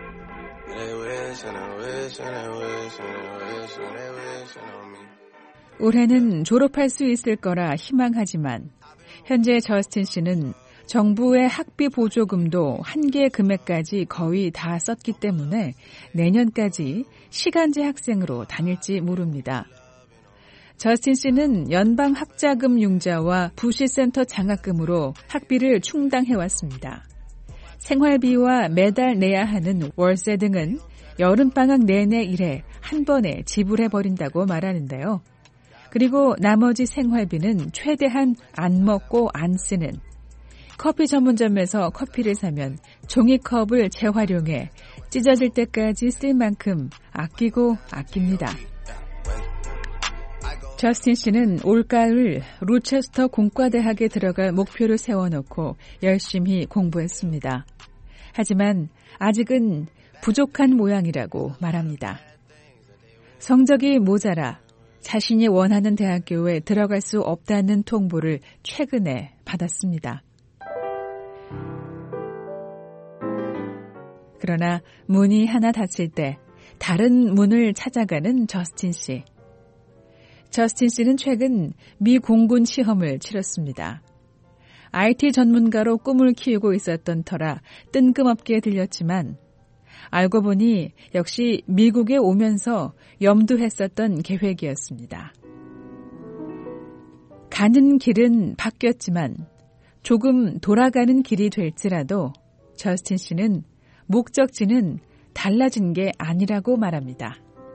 올해는 졸업할 수 있을 거라 희망하지만 현재 저스틴 씨는 정부의 학비 보조금도 한계 금액까지 거의 다 썼기 때문에 내년까지 시간제 학생으로 다닐지 모릅니다. 저스틴 씨는 연방 학자금 융자와 부시센터 장학금으로 학비를 충당해왔습니다. 생활비와 매달 내야 하는 월세 등은 여름방학 내내 일해 한 번에 지불해버린다고 말하는데요. 그리고 나머지 생활비는 최대한 안 먹고 안 쓰는 커피 전문점에서 커피를 사면 종이컵을 재활용해 찢어질 때까지 쓸 만큼 아끼고 아낍니다. 저스틴 씨는 올가을 로체스터 공과대학에 들어갈 목표를 세워놓고 열심히 공부했습니다. 하지만 아직은 부족한 모양이라고 말합니다. 성적이 모자라 자신이 원하는 대학교에 들어갈 수 없다는 통보를 최근에 받았습니다. 그러나 문이 하나 닫힐 때 다른 문을 찾아가는 저스틴 씨. 저스틴 씨는 최근 미 공군 시험을 치렀습니다. IT 전문가로 꿈을 키우고 있었던 터라 뜬금없게 들렸지만 알고 보니 역시 미국에 오면서 염두했었던 계획이었습니다. 가는 길은 바뀌었지만 조금 돌아가는 길이 될지라도 저스틴 씨는 목적지는 달라진 게 아니라고 말합니다.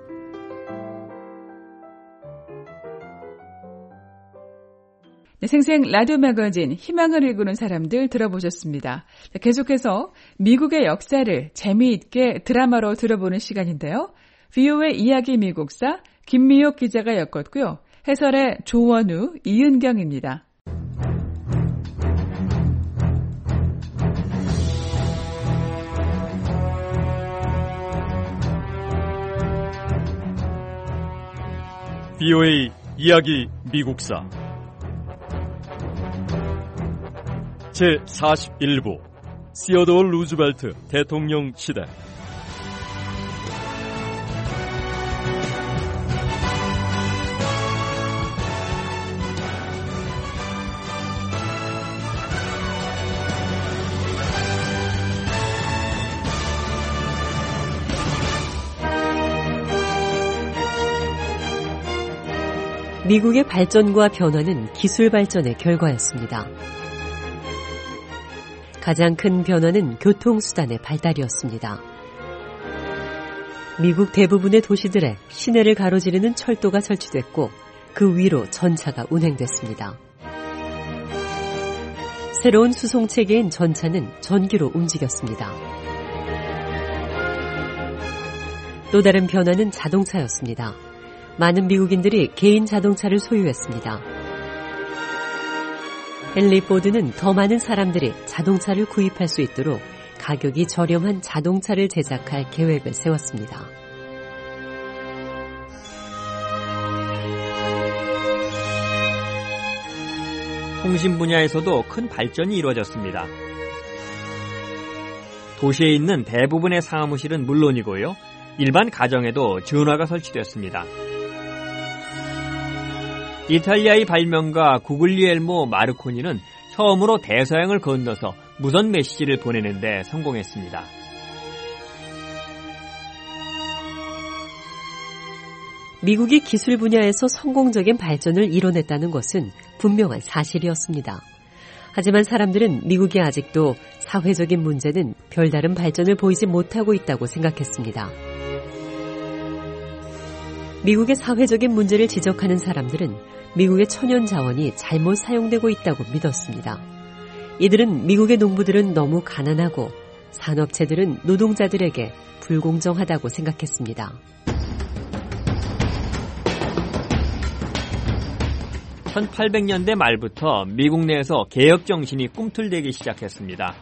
생생 라디오 매거진 희망을 일구는 사람들 들어보셨습니다. 계속해서 미국의 역사를 재미있게 드라마로 들어보는 시간인데요. VOA 이야기 미국사 김미옥 기자가 엮었고요. 해설의 조원우, 이은경입니다. VOA 이야기 미국사 제41부 시어도어 루즈벨트 대통령 시대. 미국의 발전과 변화는 기술 발전의 결과였습니다. 가장 큰 변화는 교통수단의 발달이었습니다. 미국 대부분의 도시들에 시내를 가로지르는 철도가 설치됐고 그 위로 전차가 운행됐습니다. 새로운 수송체계인 전차는 전기로 움직였습니다. 또 다른 변화는 자동차였습니다. 많은 미국인들이 개인 자동차를 소유했습니다. 헨리 포드는 더 많은 사람들이 자동차를 구입할 수 있도록 가격이 저렴한 자동차를 제작할 계획을 세웠습니다. 통신 분야에서도 큰 발전이 이루어졌습니다. 도시에 있는 대부분의 사무실은 물론이고요. 일반 가정에도 전화가 설치됐습니다. 이탈리아의 발명가 구글리엘모 마르코니는 처음으로 대서양을 건너서 무선 메시지를 보내는 데 성공했습니다. 미국이 기술 분야에서 성공적인 발전을 이뤄냈다는 것은 분명한 사실이었습니다. 하지만 사람들은 미국이 아직도 사회적인 문제는 별다른 발전을 보이지 못하고 있다고 생각했습니다. 미국의 사회적인 문제를 지적하는 사람들은 미국의 천연 자원이 잘못 사용되고 있다고 믿었습니다. 이들은 미국의 농부들은 너무 가난하고 산업체들은 노동자들에게 불공정하다고 생각했습니다. 1800년대 말부터 미국 내에서 개혁 정신이 꿈틀대기 시작했습니다.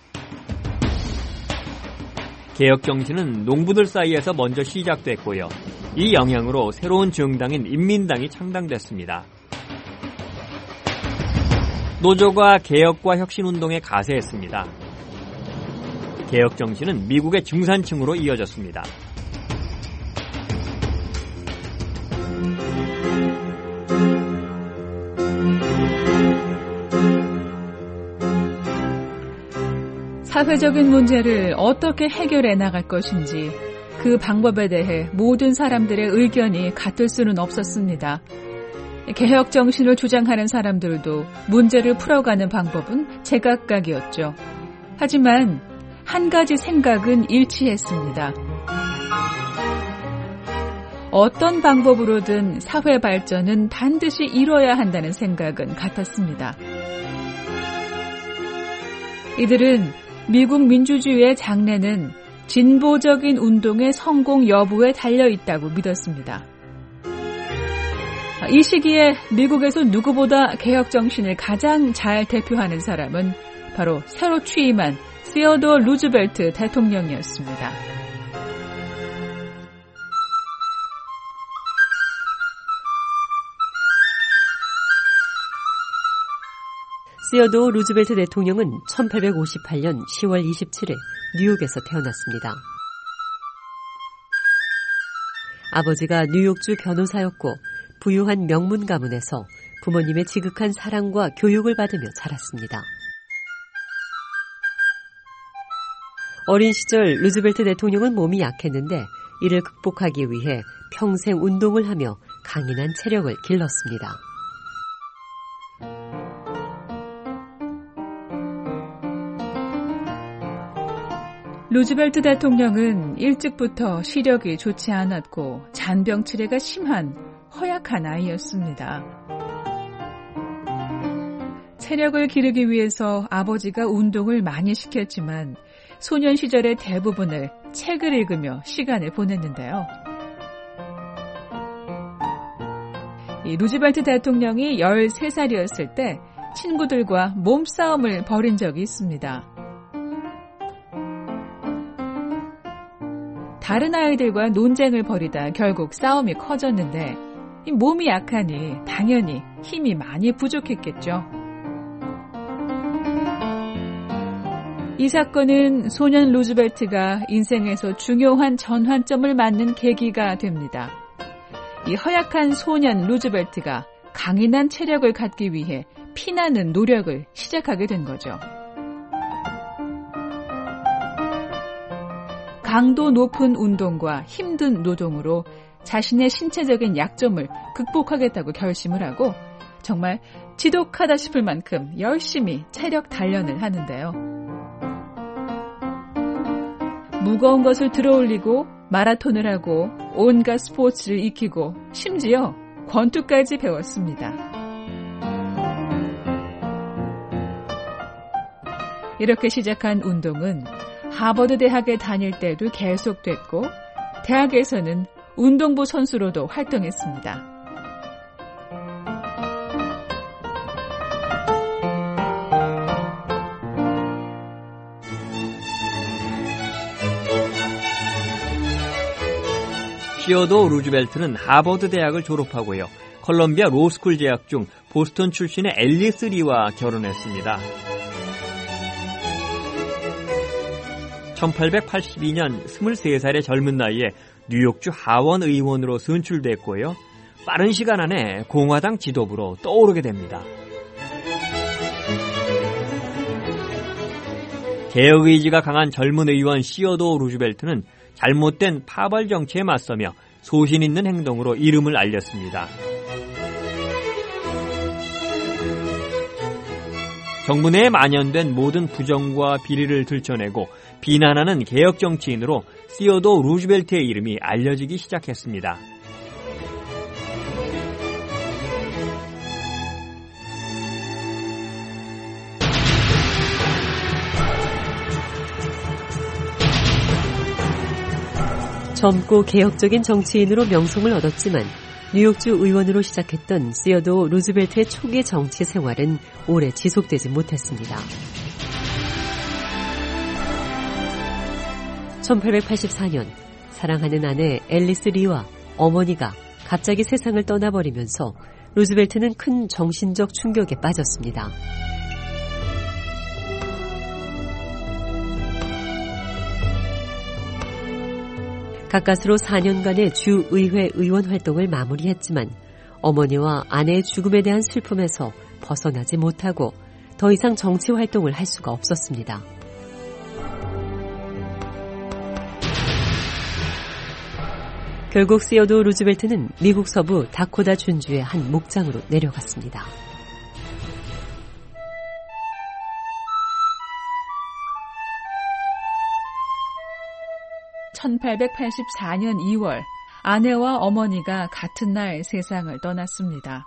개혁 정신은 농부들 사이에서 먼저 시작됐고요. 이 영향으로 새로운 정당인 인민당이 창당됐습니다. 노조가 개혁과 혁신운동에 가세했습니다. 개혁 정신은 미국의 중산층으로 이어졌습니다. 사회적인 문제를 어떻게 해결해 나갈 것인지 그 방법에 대해 모든 사람들의 의견이 같을 수는 없었습니다. 개혁 정신을 주장하는 사람들도 문제를 풀어가는 방법은 제각각이었죠. 하지만 한 가지 생각은 일치했습니다. 어떤 방법으로든 사회 발전은 반드시 이뤄야 한다는 생각은 같았습니다. 이들은 미국 민주주의의 장래는 진보적인 운동의 성공 여부에 달려있다고 믿었습니다. 이 시기에 미국에서 누구보다 개혁 정신을 가장 잘 대표하는 사람은 바로 새로 취임한 시어도어 루즈벨트 대통령이었습니다. 시어도어 루즈벨트 대통령은 1858년 10월 27일 뉴욕에서 태어났습니다. 아버지가 뉴욕주 변호사였고 부유한 명문 가문에서 부모님의 지극한 사랑과 교육을 받으며 자랐습니다. 어린 시절 루즈벨트 대통령은 몸이 약했는데 이를 극복하기 위해 평생 운동을 하며 강인한 체력을 길렀습니다. 루즈벨트 대통령은 일찍부터 시력이 좋지 않았고 잔병 치레가 심한 허약한 아이였습니다. 체력을 기르기 위해서 아버지가 운동을 많이 시켰지만 소년 시절의 대부분을 책을 읽으며 시간을 보냈는데요. 이 루즈벨트 대통령이 13살이었을 때 친구들과 몸싸움을 벌인 적이 있습니다. 다른 아이들과 논쟁을 벌이다 결국 싸움이 커졌는데 몸이 약하니 당연히 힘이 많이 부족했겠죠. 이 사건은 소년 루즈벨트가 인생에서 중요한 전환점을 맞는 계기가 됩니다. 이 허약한 소년 루즈벨트가 강인한 체력을 갖기 위해 피나는 노력을 시작하게 된 거죠. 강도 높은 운동과 힘든 노동으로 자신의 신체적인 약점을 극복하겠다고 결심을 하고 정말 지독하다 싶을 만큼 열심히 체력 단련을 하는데요. 무거운 것을 들어올리고 마라톤을 하고 온갖 스포츠를 익히고 심지어 권투까지 배웠습니다. 이렇게 시작한 운동은 하버드 대학에 다닐 때도 계속됐고 대학에서는 운동부 선수로도 활동했습니다. 시어도어 루즈벨트는 하버드 대학을 졸업하고요. 컬럼비아 로스쿨 재학 중 보스턴 출신의 앨리스 리와 결혼했습니다. 1882년 23살의 젊은 나이에 뉴욕주 하원 의원으로 선출됐고요. 빠른 시간 안에 공화당 지도부로 떠오르게 됩니다. 개혁 의지가 강한 젊은 의원 시어도어 루즈벨트는 잘못된 파벌 정치에 맞서며 소신 있는 행동으로 이름을 알렸습니다. 정부 내에 만연된 모든 부정과 비리를 들춰내고 비난하는 개혁 정치인으로 시어도어 루즈벨트의 이름이 알려지기 시작했습니다. 젊고 개혁적인 정치인으로 명성을 얻었지만 뉴욕주 의원으로 시작했던 시어도어 루즈벨트의 초기 정치 생활은 오래 지속되지 못했습니다. 1884년 사랑하는 아내 앨리스 리와 어머니가 갑자기 세상을 떠나버리면서 루즈벨트는 큰 정신적 충격에 빠졌습니다. 가까스로 4년간의 주의회 의원 활동을 마무리했지만 어머니와 아내의 죽음에 대한 슬픔에서 벗어나지 못하고 더 이상 정치 활동을 할 수가 없었습니다. 결국 시어도어 루즈벨트는 미국 서부 다코다 준주의 한 목장으로 내려갔습니다. (1884년 2월) 아내와 어머니가 같은 날 세상을 떠났습니다.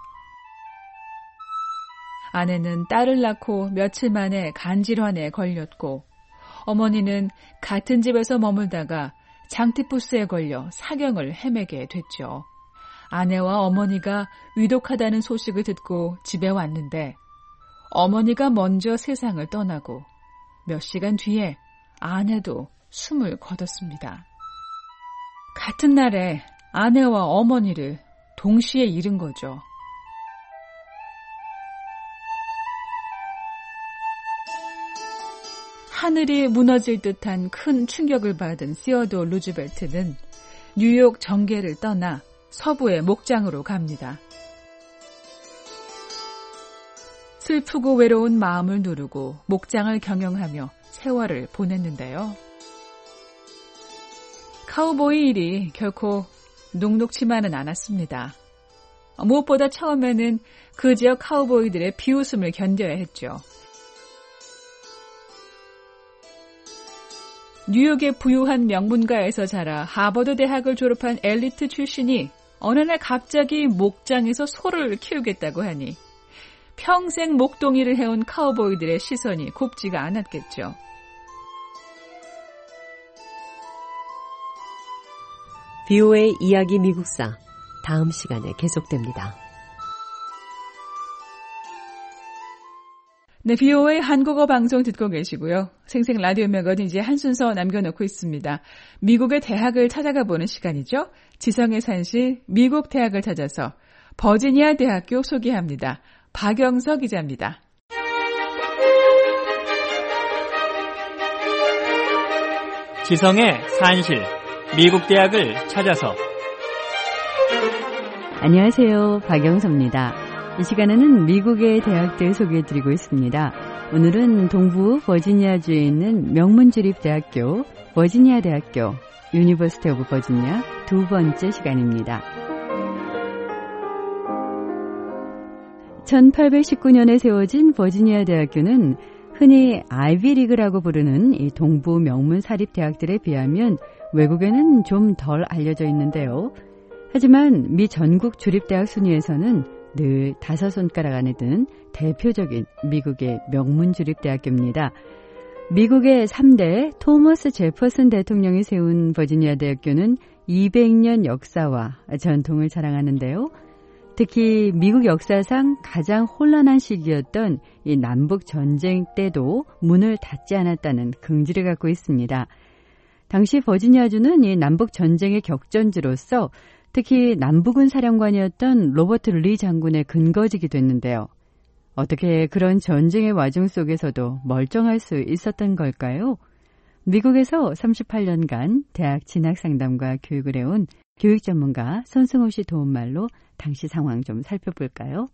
아내는 딸을 낳고 며칠 만에 간질환에 걸렸고 어머니는 같은 집에서 머물다가 장티푸스에 걸려 사경을 헤매게 됐죠. 아내와 어머니가 위독하다는 소식을 듣고 집에 왔는데 어머니가 먼저 세상을 떠나고 몇 시간 뒤에 아내도 숨을 거뒀습니다. 같은 날에 아내와 어머니를 동시에 잃은 거죠. 하늘이 무너질 듯한 큰 충격을 받은 시어도어 루즈벨트는 뉴욕 정계를 떠나 서부의 목장으로 갑니다. 슬프고 외로운 마음을 누르고 목장을 경영하며 세월을 보냈는데요. 카우보이 일이 결코 녹록치만은 않았습니다. 무엇보다 처음에는 그 지역 카우보이들의 비웃음을 견뎌야 했죠. 뉴욕의 부유한 명문가에서 자라 하버드 대학을 졸업한 엘리트 출신이 어느 날 갑자기 목장에서 소를 키우겠다고 하니 평생 목동이를 해온 카우보이들의 시선이 곱지가 않았겠죠. BOA 이야기 미국사 다음 시간에 계속됩니다. 네, BOA 한국어 방송 듣고 계시고요. 생생 라디오 매거진 이제 한 순서 남겨놓고 있습니다. 미국의 대학을 찾아가 보는 시간이죠. 지성의 산실 미국 대학을 찾아서 버지니아 대학교 소개합니다. 박영서 기자입니다. 지성의 산실 미국 대학을 찾아서. 안녕하세요. 박영서입니다. 이 시간에는 미국의 대학들 소개해드리고 있습니다. 오늘은 동부 버지니아주에 있는 명문주립대학교 버지니아 대학교 유니버시티 오브 버지니아 두 번째 시간입니다. 1819년에 세워진 버지니아 대학교는 흔히 아이비리그라고 부르는 이 동부 명문 사립대학들에 비하면 외국에는 좀 덜 알려져 있는데요. 하지만 미 전국 주립대학 순위에서는 늘 5손가락 안에 든 대표적인 미국의 명문 주립대학교입니다. 미국의 3대 토머스 제퍼슨 대통령이 세운 버지니아 대학교는 200년 역사와 전통을 자랑하는데요. 특히 미국 역사상 가장 혼란한 시기였던 이 남북 전쟁 때도 문을 닫지 않았다는 긍지를 갖고 있습니다. 당시 버지니아주는 이 남북 전쟁의 격전지로서 특히 남부군 사령관이었던 로버트 리 장군의 근거지기도 했는데요. 어떻게 그런 전쟁의 와중 속에서도 멀쩡할 수 있었던 걸까요? 미국에서 38년간 대학 진학 상담과 교육을 해온 교육 전문가 손승호 씨 도움말로 당시 상황 좀 살펴볼까요?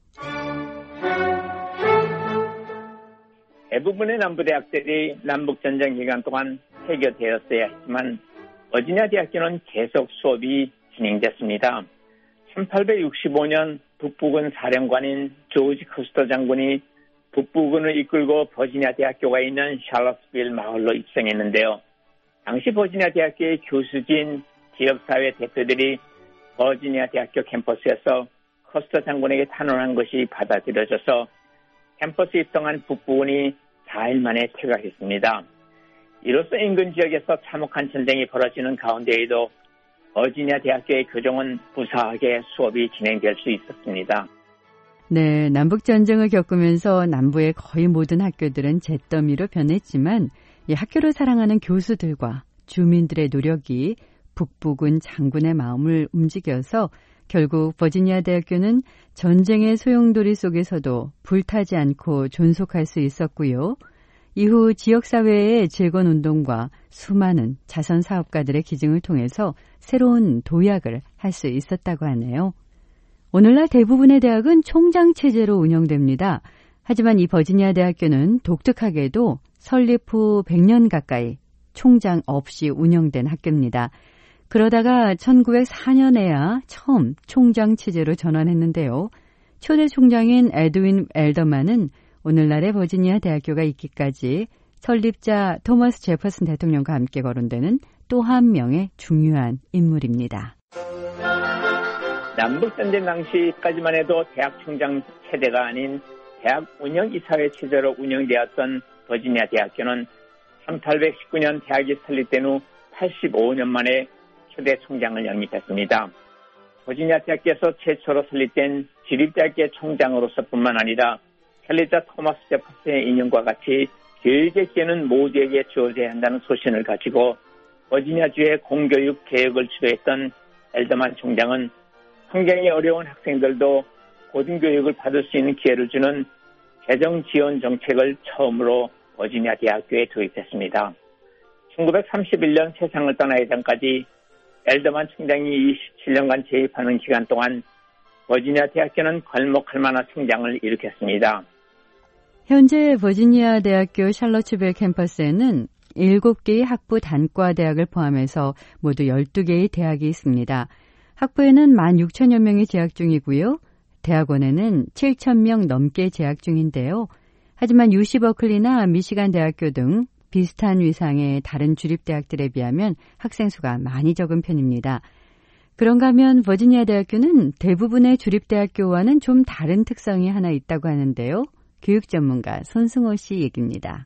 대부분의 남부 대학들이 남북전쟁 기간 동안 폐교되었어야 했지만 버지니아 대학교는 계속 수업이 진행됐습니다. 1865년 북부군 사령관인 조지 커스터 장군이 북부군을 이끌고 버지니아 대학교가 있는 샬럿스빌 마을로 입성했는데요. 당시 버지니아 대학교의 교수진 지역사회 대표들이 버지니아 대학교 캠퍼스에서 커스터 장군에게 탄원한 것이 받아들여져서 캠퍼스에 입성한 북부군이 4일 만에 퇴각했습니다. 이로써 인근 지역에서 참혹한 전쟁이 벌어지는 가운데에도 버지니아 대학교의 교정은 무사하게 수업이 진행될 수 있었습니다. 네, 남북전쟁을 겪으면서 남부의 거의 모든 학교들은 잿더미로 변했지만 이 학교를 사랑하는 교수들과 주민들의 노력이 북부군 장군의 마음을 움직여서 결국 버지니아 대학교는 전쟁의 소용돌이 속에서도 불타지 않고 존속할 수 있었고요. 이후 지역사회의 재건운동과 수많은 자선사업가들의 기증을 통해서 새로운 도약을 할 수 있었다고 하네요. 오늘날 대부분의 대학은 총장체제로 운영됩니다. 하지만 이 버지니아 대학교는 독특하게도 설립 후 100년 가까이 총장 없이 운영된 학교입니다. 그러다가 1904년에야 처음 총장체제로 전환했는데요. 초대 총장인 에드윈 엘더만은 오늘날의 버지니아 대학교가 있기까지 설립자 토머스 제퍼슨 대통령과 함께 거론되는 또 한 명의 중요한 인물입니다. 남북전쟁 당시까지만 해도 대학 총장 체제가 아닌 대학 운영이사회 체제로 운영되었던 버지니아 대학교는 1819년 대학이 설립된 후 85년 만에 초대 총장을 영입했습니다. 버지니아 대학교에서 최초로 설립된 지립대학교 총장으로서뿐만 아니라 설립자 토머스 제퍼슨의 인연과 같이 교육의 기회는 모두에게 주어져야 한다는 소신을 가지고 버지니아주의 공교육 개혁을 주도했던 엘더만 총장은 환경이 어려운 학생들도 고등교육을 받을 수 있는 기회를 주는 재정 지원 정책을 처음으로 버지니아 대학교에 도입했습니다. 1931년 세상을 떠나기 전까지 엘더만 총장이 27년간 재입하는 기간 동안 버지니아 대학교는 괄목할 만한 성장을 일으켰습니다. 현재 버지니아 대학교 샬럿츠빌 캠퍼스에는 7개의 학부 단과 대학을 포함해서 모두 12개의 대학이 있습니다. 학부에는 16,000여 명이 재학 중이고요. 대학원에는 7,000명 넘게 재학 중인데요. 하지만 UC 버클리나 미시간 대학교 등 비슷한 위상의 다른 주립대학들에 비하면 학생 수가 많이 적은 편입니다. 그런가 하면 버지니아 대학교는 대부분의 주립대학교와는 좀 다른 특성이 하나 있다고 하는데요. 교육 전문가 손승호 씨 얘기입니다.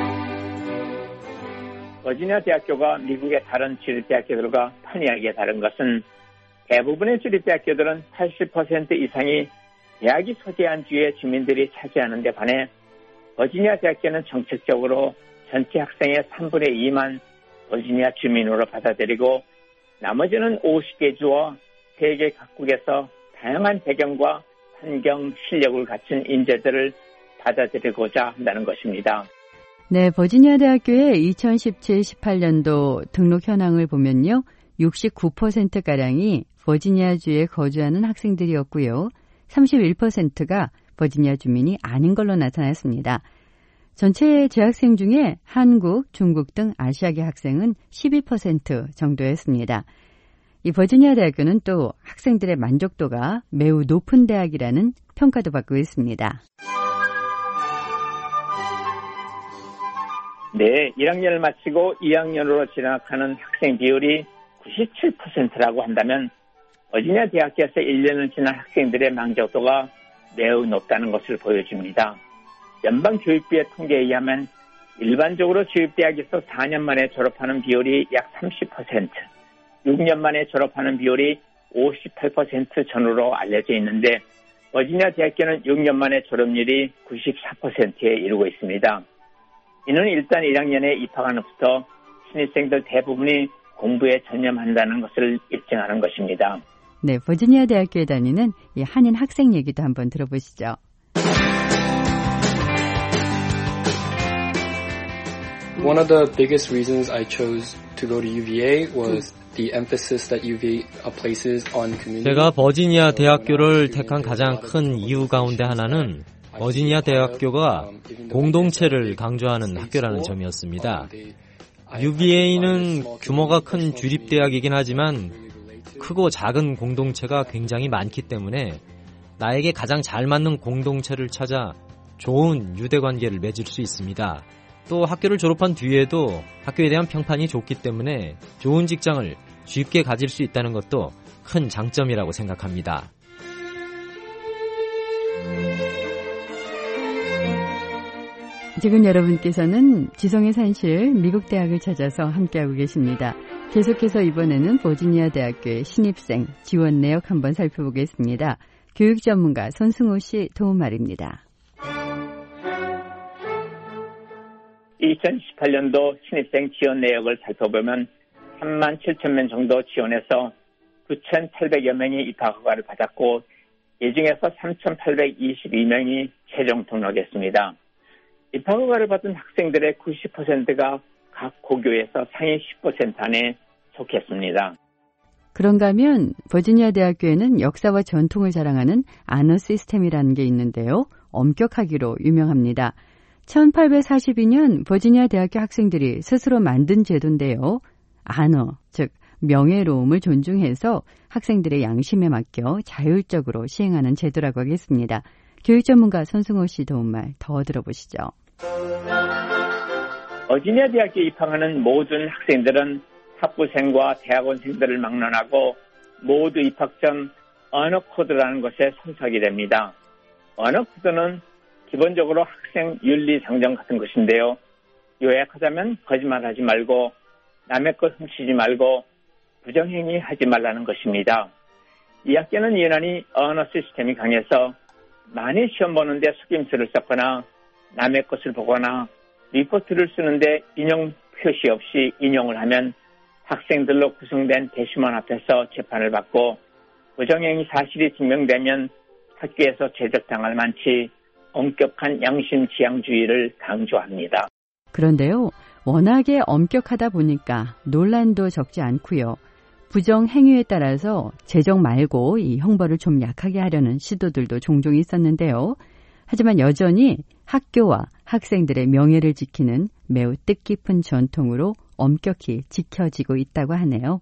버지니아 대학교가 미국의 다른 주립대학교들과 판이하게 다른 것은 대부분의 주립대학교들은 80% 이상이 대학이 소재한 주의 주민들이 차지하는 데 반해 버지니아 대학교는 정책적으로 전체 학생의 3분의 2만 버지니아 주민으로 받아들이고 나머지는 50개 주와 세계 각국에서 다양한 배경과 환경, 실력을 갖춘 인재들을 받아들이고자 한다는 것입니다. 네, 버지니아 대학교의 2017-18년도 등록 현황을 보면요. 69%가량이 버지니아주에 거주하는 학생들이었고요. 31%가 버지니아 주민이 아닌 걸로 나타났습니다. 전체 재학생 중에 한국, 중국 등 아시아계 학생은 12% 정도였습니다. 이 버지니아 대학교는 또 학생들의 만족도가 매우 높은 대학이라는 평가도 받고 있습니다. 네, 1학년을 마치고 2학년으로 진학하는 학생 비율이 97%라고 한다면 버지니아 대학교에서 1년을 지난 학생들의 만족도가 매우 높다는 것을 보여줍니다. 연방교육부의 통계에 의하면 일반적으로 주입대학에서 4년 만에 졸업하는 비율이 약 30%, 6년 만에 졸업하는 비율이 58% 전후로 알려져 있는데 버지니아 대학교는 6년 만에 졸업률이 94%에 이르고 있습니다. 이는 일단 1학년에 입학한 후부터 신입생들 대부분이 공부에 전념한다는 것을 입증하는 것입니다. 네, 버지니아 대학교에 다니는 이 한인 학생 얘기도 한번 들어보시죠. One of the biggest reasons I chose to go to UVA was the emphasis that UVA places on community. 제가 버지니아 대학교를 택한 가장 큰 이유 가운데 하나는 버지니아 대학교가 공동체를 강조하는 학교라는 점이었습니다. UVA는 규모가 큰 주립대학이긴 하지만 크고 작은 공동체가 굉장히 많기 때문에 나에게 가장 잘 맞는 공동체를 찾아 좋은 유대관계를 맺을 수 있습니다. 또 학교를 졸업한 뒤에도 학교에 대한 평판이 좋기 때문에 좋은 직장을 쉽게 가질 수 있다는 것도 큰 장점이라고 생각합니다. 지금 여러분께서는 지성의 산실 미국 대학을 찾아서 함께하고 계십니다. 계속해서 이번에는 버지니아 대학교의 신입생 지원 내역 한번 살펴보겠습니다. 교육 전문가 손승호 씨 도움 말입니다. 2018년도 신입생 지원 내역을 살펴보면 3만 7천 명 정도 지원해서 9,800여 명이 입학 허가를 받았고 이 중에서 3,822명이 최종 등록했습니다. 입학 허가를 받은 학생들의 90%가 각 고교에서 상위 10% 안에 속했습니다. 그런가 하면 버지니아 대학교에는 역사와 전통을 자랑하는 아너 시스템이라는 게 있는데요. 엄격하기로 유명합니다. 1842년 버지니아 대학교 학생들이 스스로 만든 제도인데요. 아너, 즉 명예로움을 존중해서 학생들의 양심에 맡겨 자율적으로 시행하는 제도라고 하겠습니다. 교육 전문가 손승호 씨 도움말 더 들어보시죠. 버지니아 대학교에 입학하는 모든 학생들은 학부생과 대학원생들을 막론하고 모두 입학 전 언어 코드라는 것에 참석이 됩니다. 언어 코드는 기본적으로 학생 윤리 상정 같은 것인데요. 요약하자면 거짓말하지 말고 남의 것 훔치지 말고 부정행위 하지 말라는 것입니다. 이 학교는 유난히 언어 시스템이 강해서 많이 시험 보는데 속임수를 썼거나 남의 것을 보거나 리포트를 쓰는데 인용 표시 없이 인용을 하면 학생들로 구성된 대심원 앞에서 재판을 받고 부정행위 사실이 증명되면 학교에서 제적당할 만치 엄격한 양심 지향주의를 강조합니다. 그런데요, 워낙에 엄격하다 보니까 논란도 적지 않고요. 부정 행위에 따라서 제적 말고 이 형벌을 좀 약하게 하려는 시도들도 종종 있었는데요. 하지만 여전히 학교와 학생들의 명예를 지키는 매우 뜻깊은 전통으로 엄격히 지켜지고 있다고 하네요.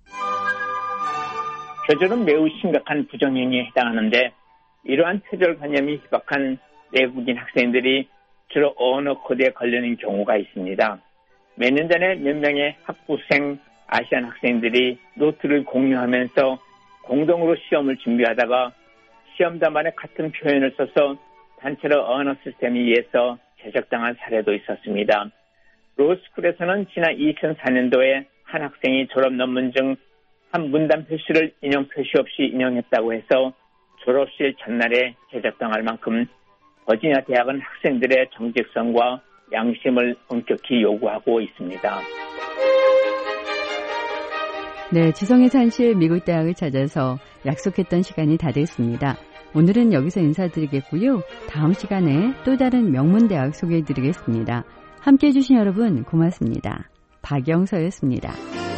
표절은 매우 심각한 부정행위에 해당하는데 이러한 표절관념이 희박한 외국인 학생들이 주로 언어 코드에 걸리는 경우가 있습니다. 몇 년 전에 몇 명의 학부생 아시안 학생들이 노트를 공유하면서 공동으로 시험을 준비하다가 시험단만에 같은 표현을 써서 단체로 언어 시스템에 의해서 제적당한 사례도 있었습니다. 로스쿨에서는 지난 2004년도에 한 학생이 졸업 논문 중 한 문단 표시를 인용 표시 없이 인용했다고 해서 졸업식 전날에 제적당할 만큼 버지니아 대학은 학생들의 정직성과 양심을 엄격히 요구하고 있습니다. 네, 지성의 산실 미국 대학을 찾아서 약속했던 시간이 다 됐습니다. 오늘은 여기서 인사드리겠고요. 다음 시간에 또 다른 명문대학 소개해드리겠습니다. 함께해 주신 여러분 고맙습니다. 박영서였습니다.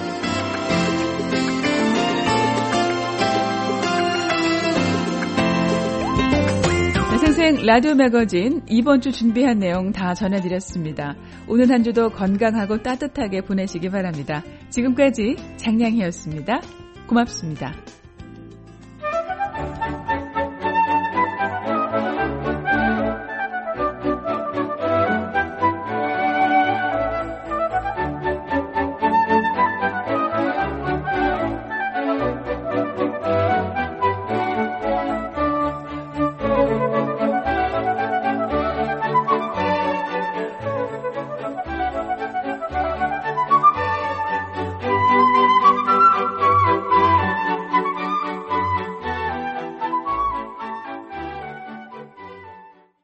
생생 라디오 매거진 이번 주 준비한 내용 다 전해드렸습니다. 오늘 한 주도 건강하고 따뜻하게 보내시기 바랍니다. 지금까지 장량희였습니다. 고맙습니다.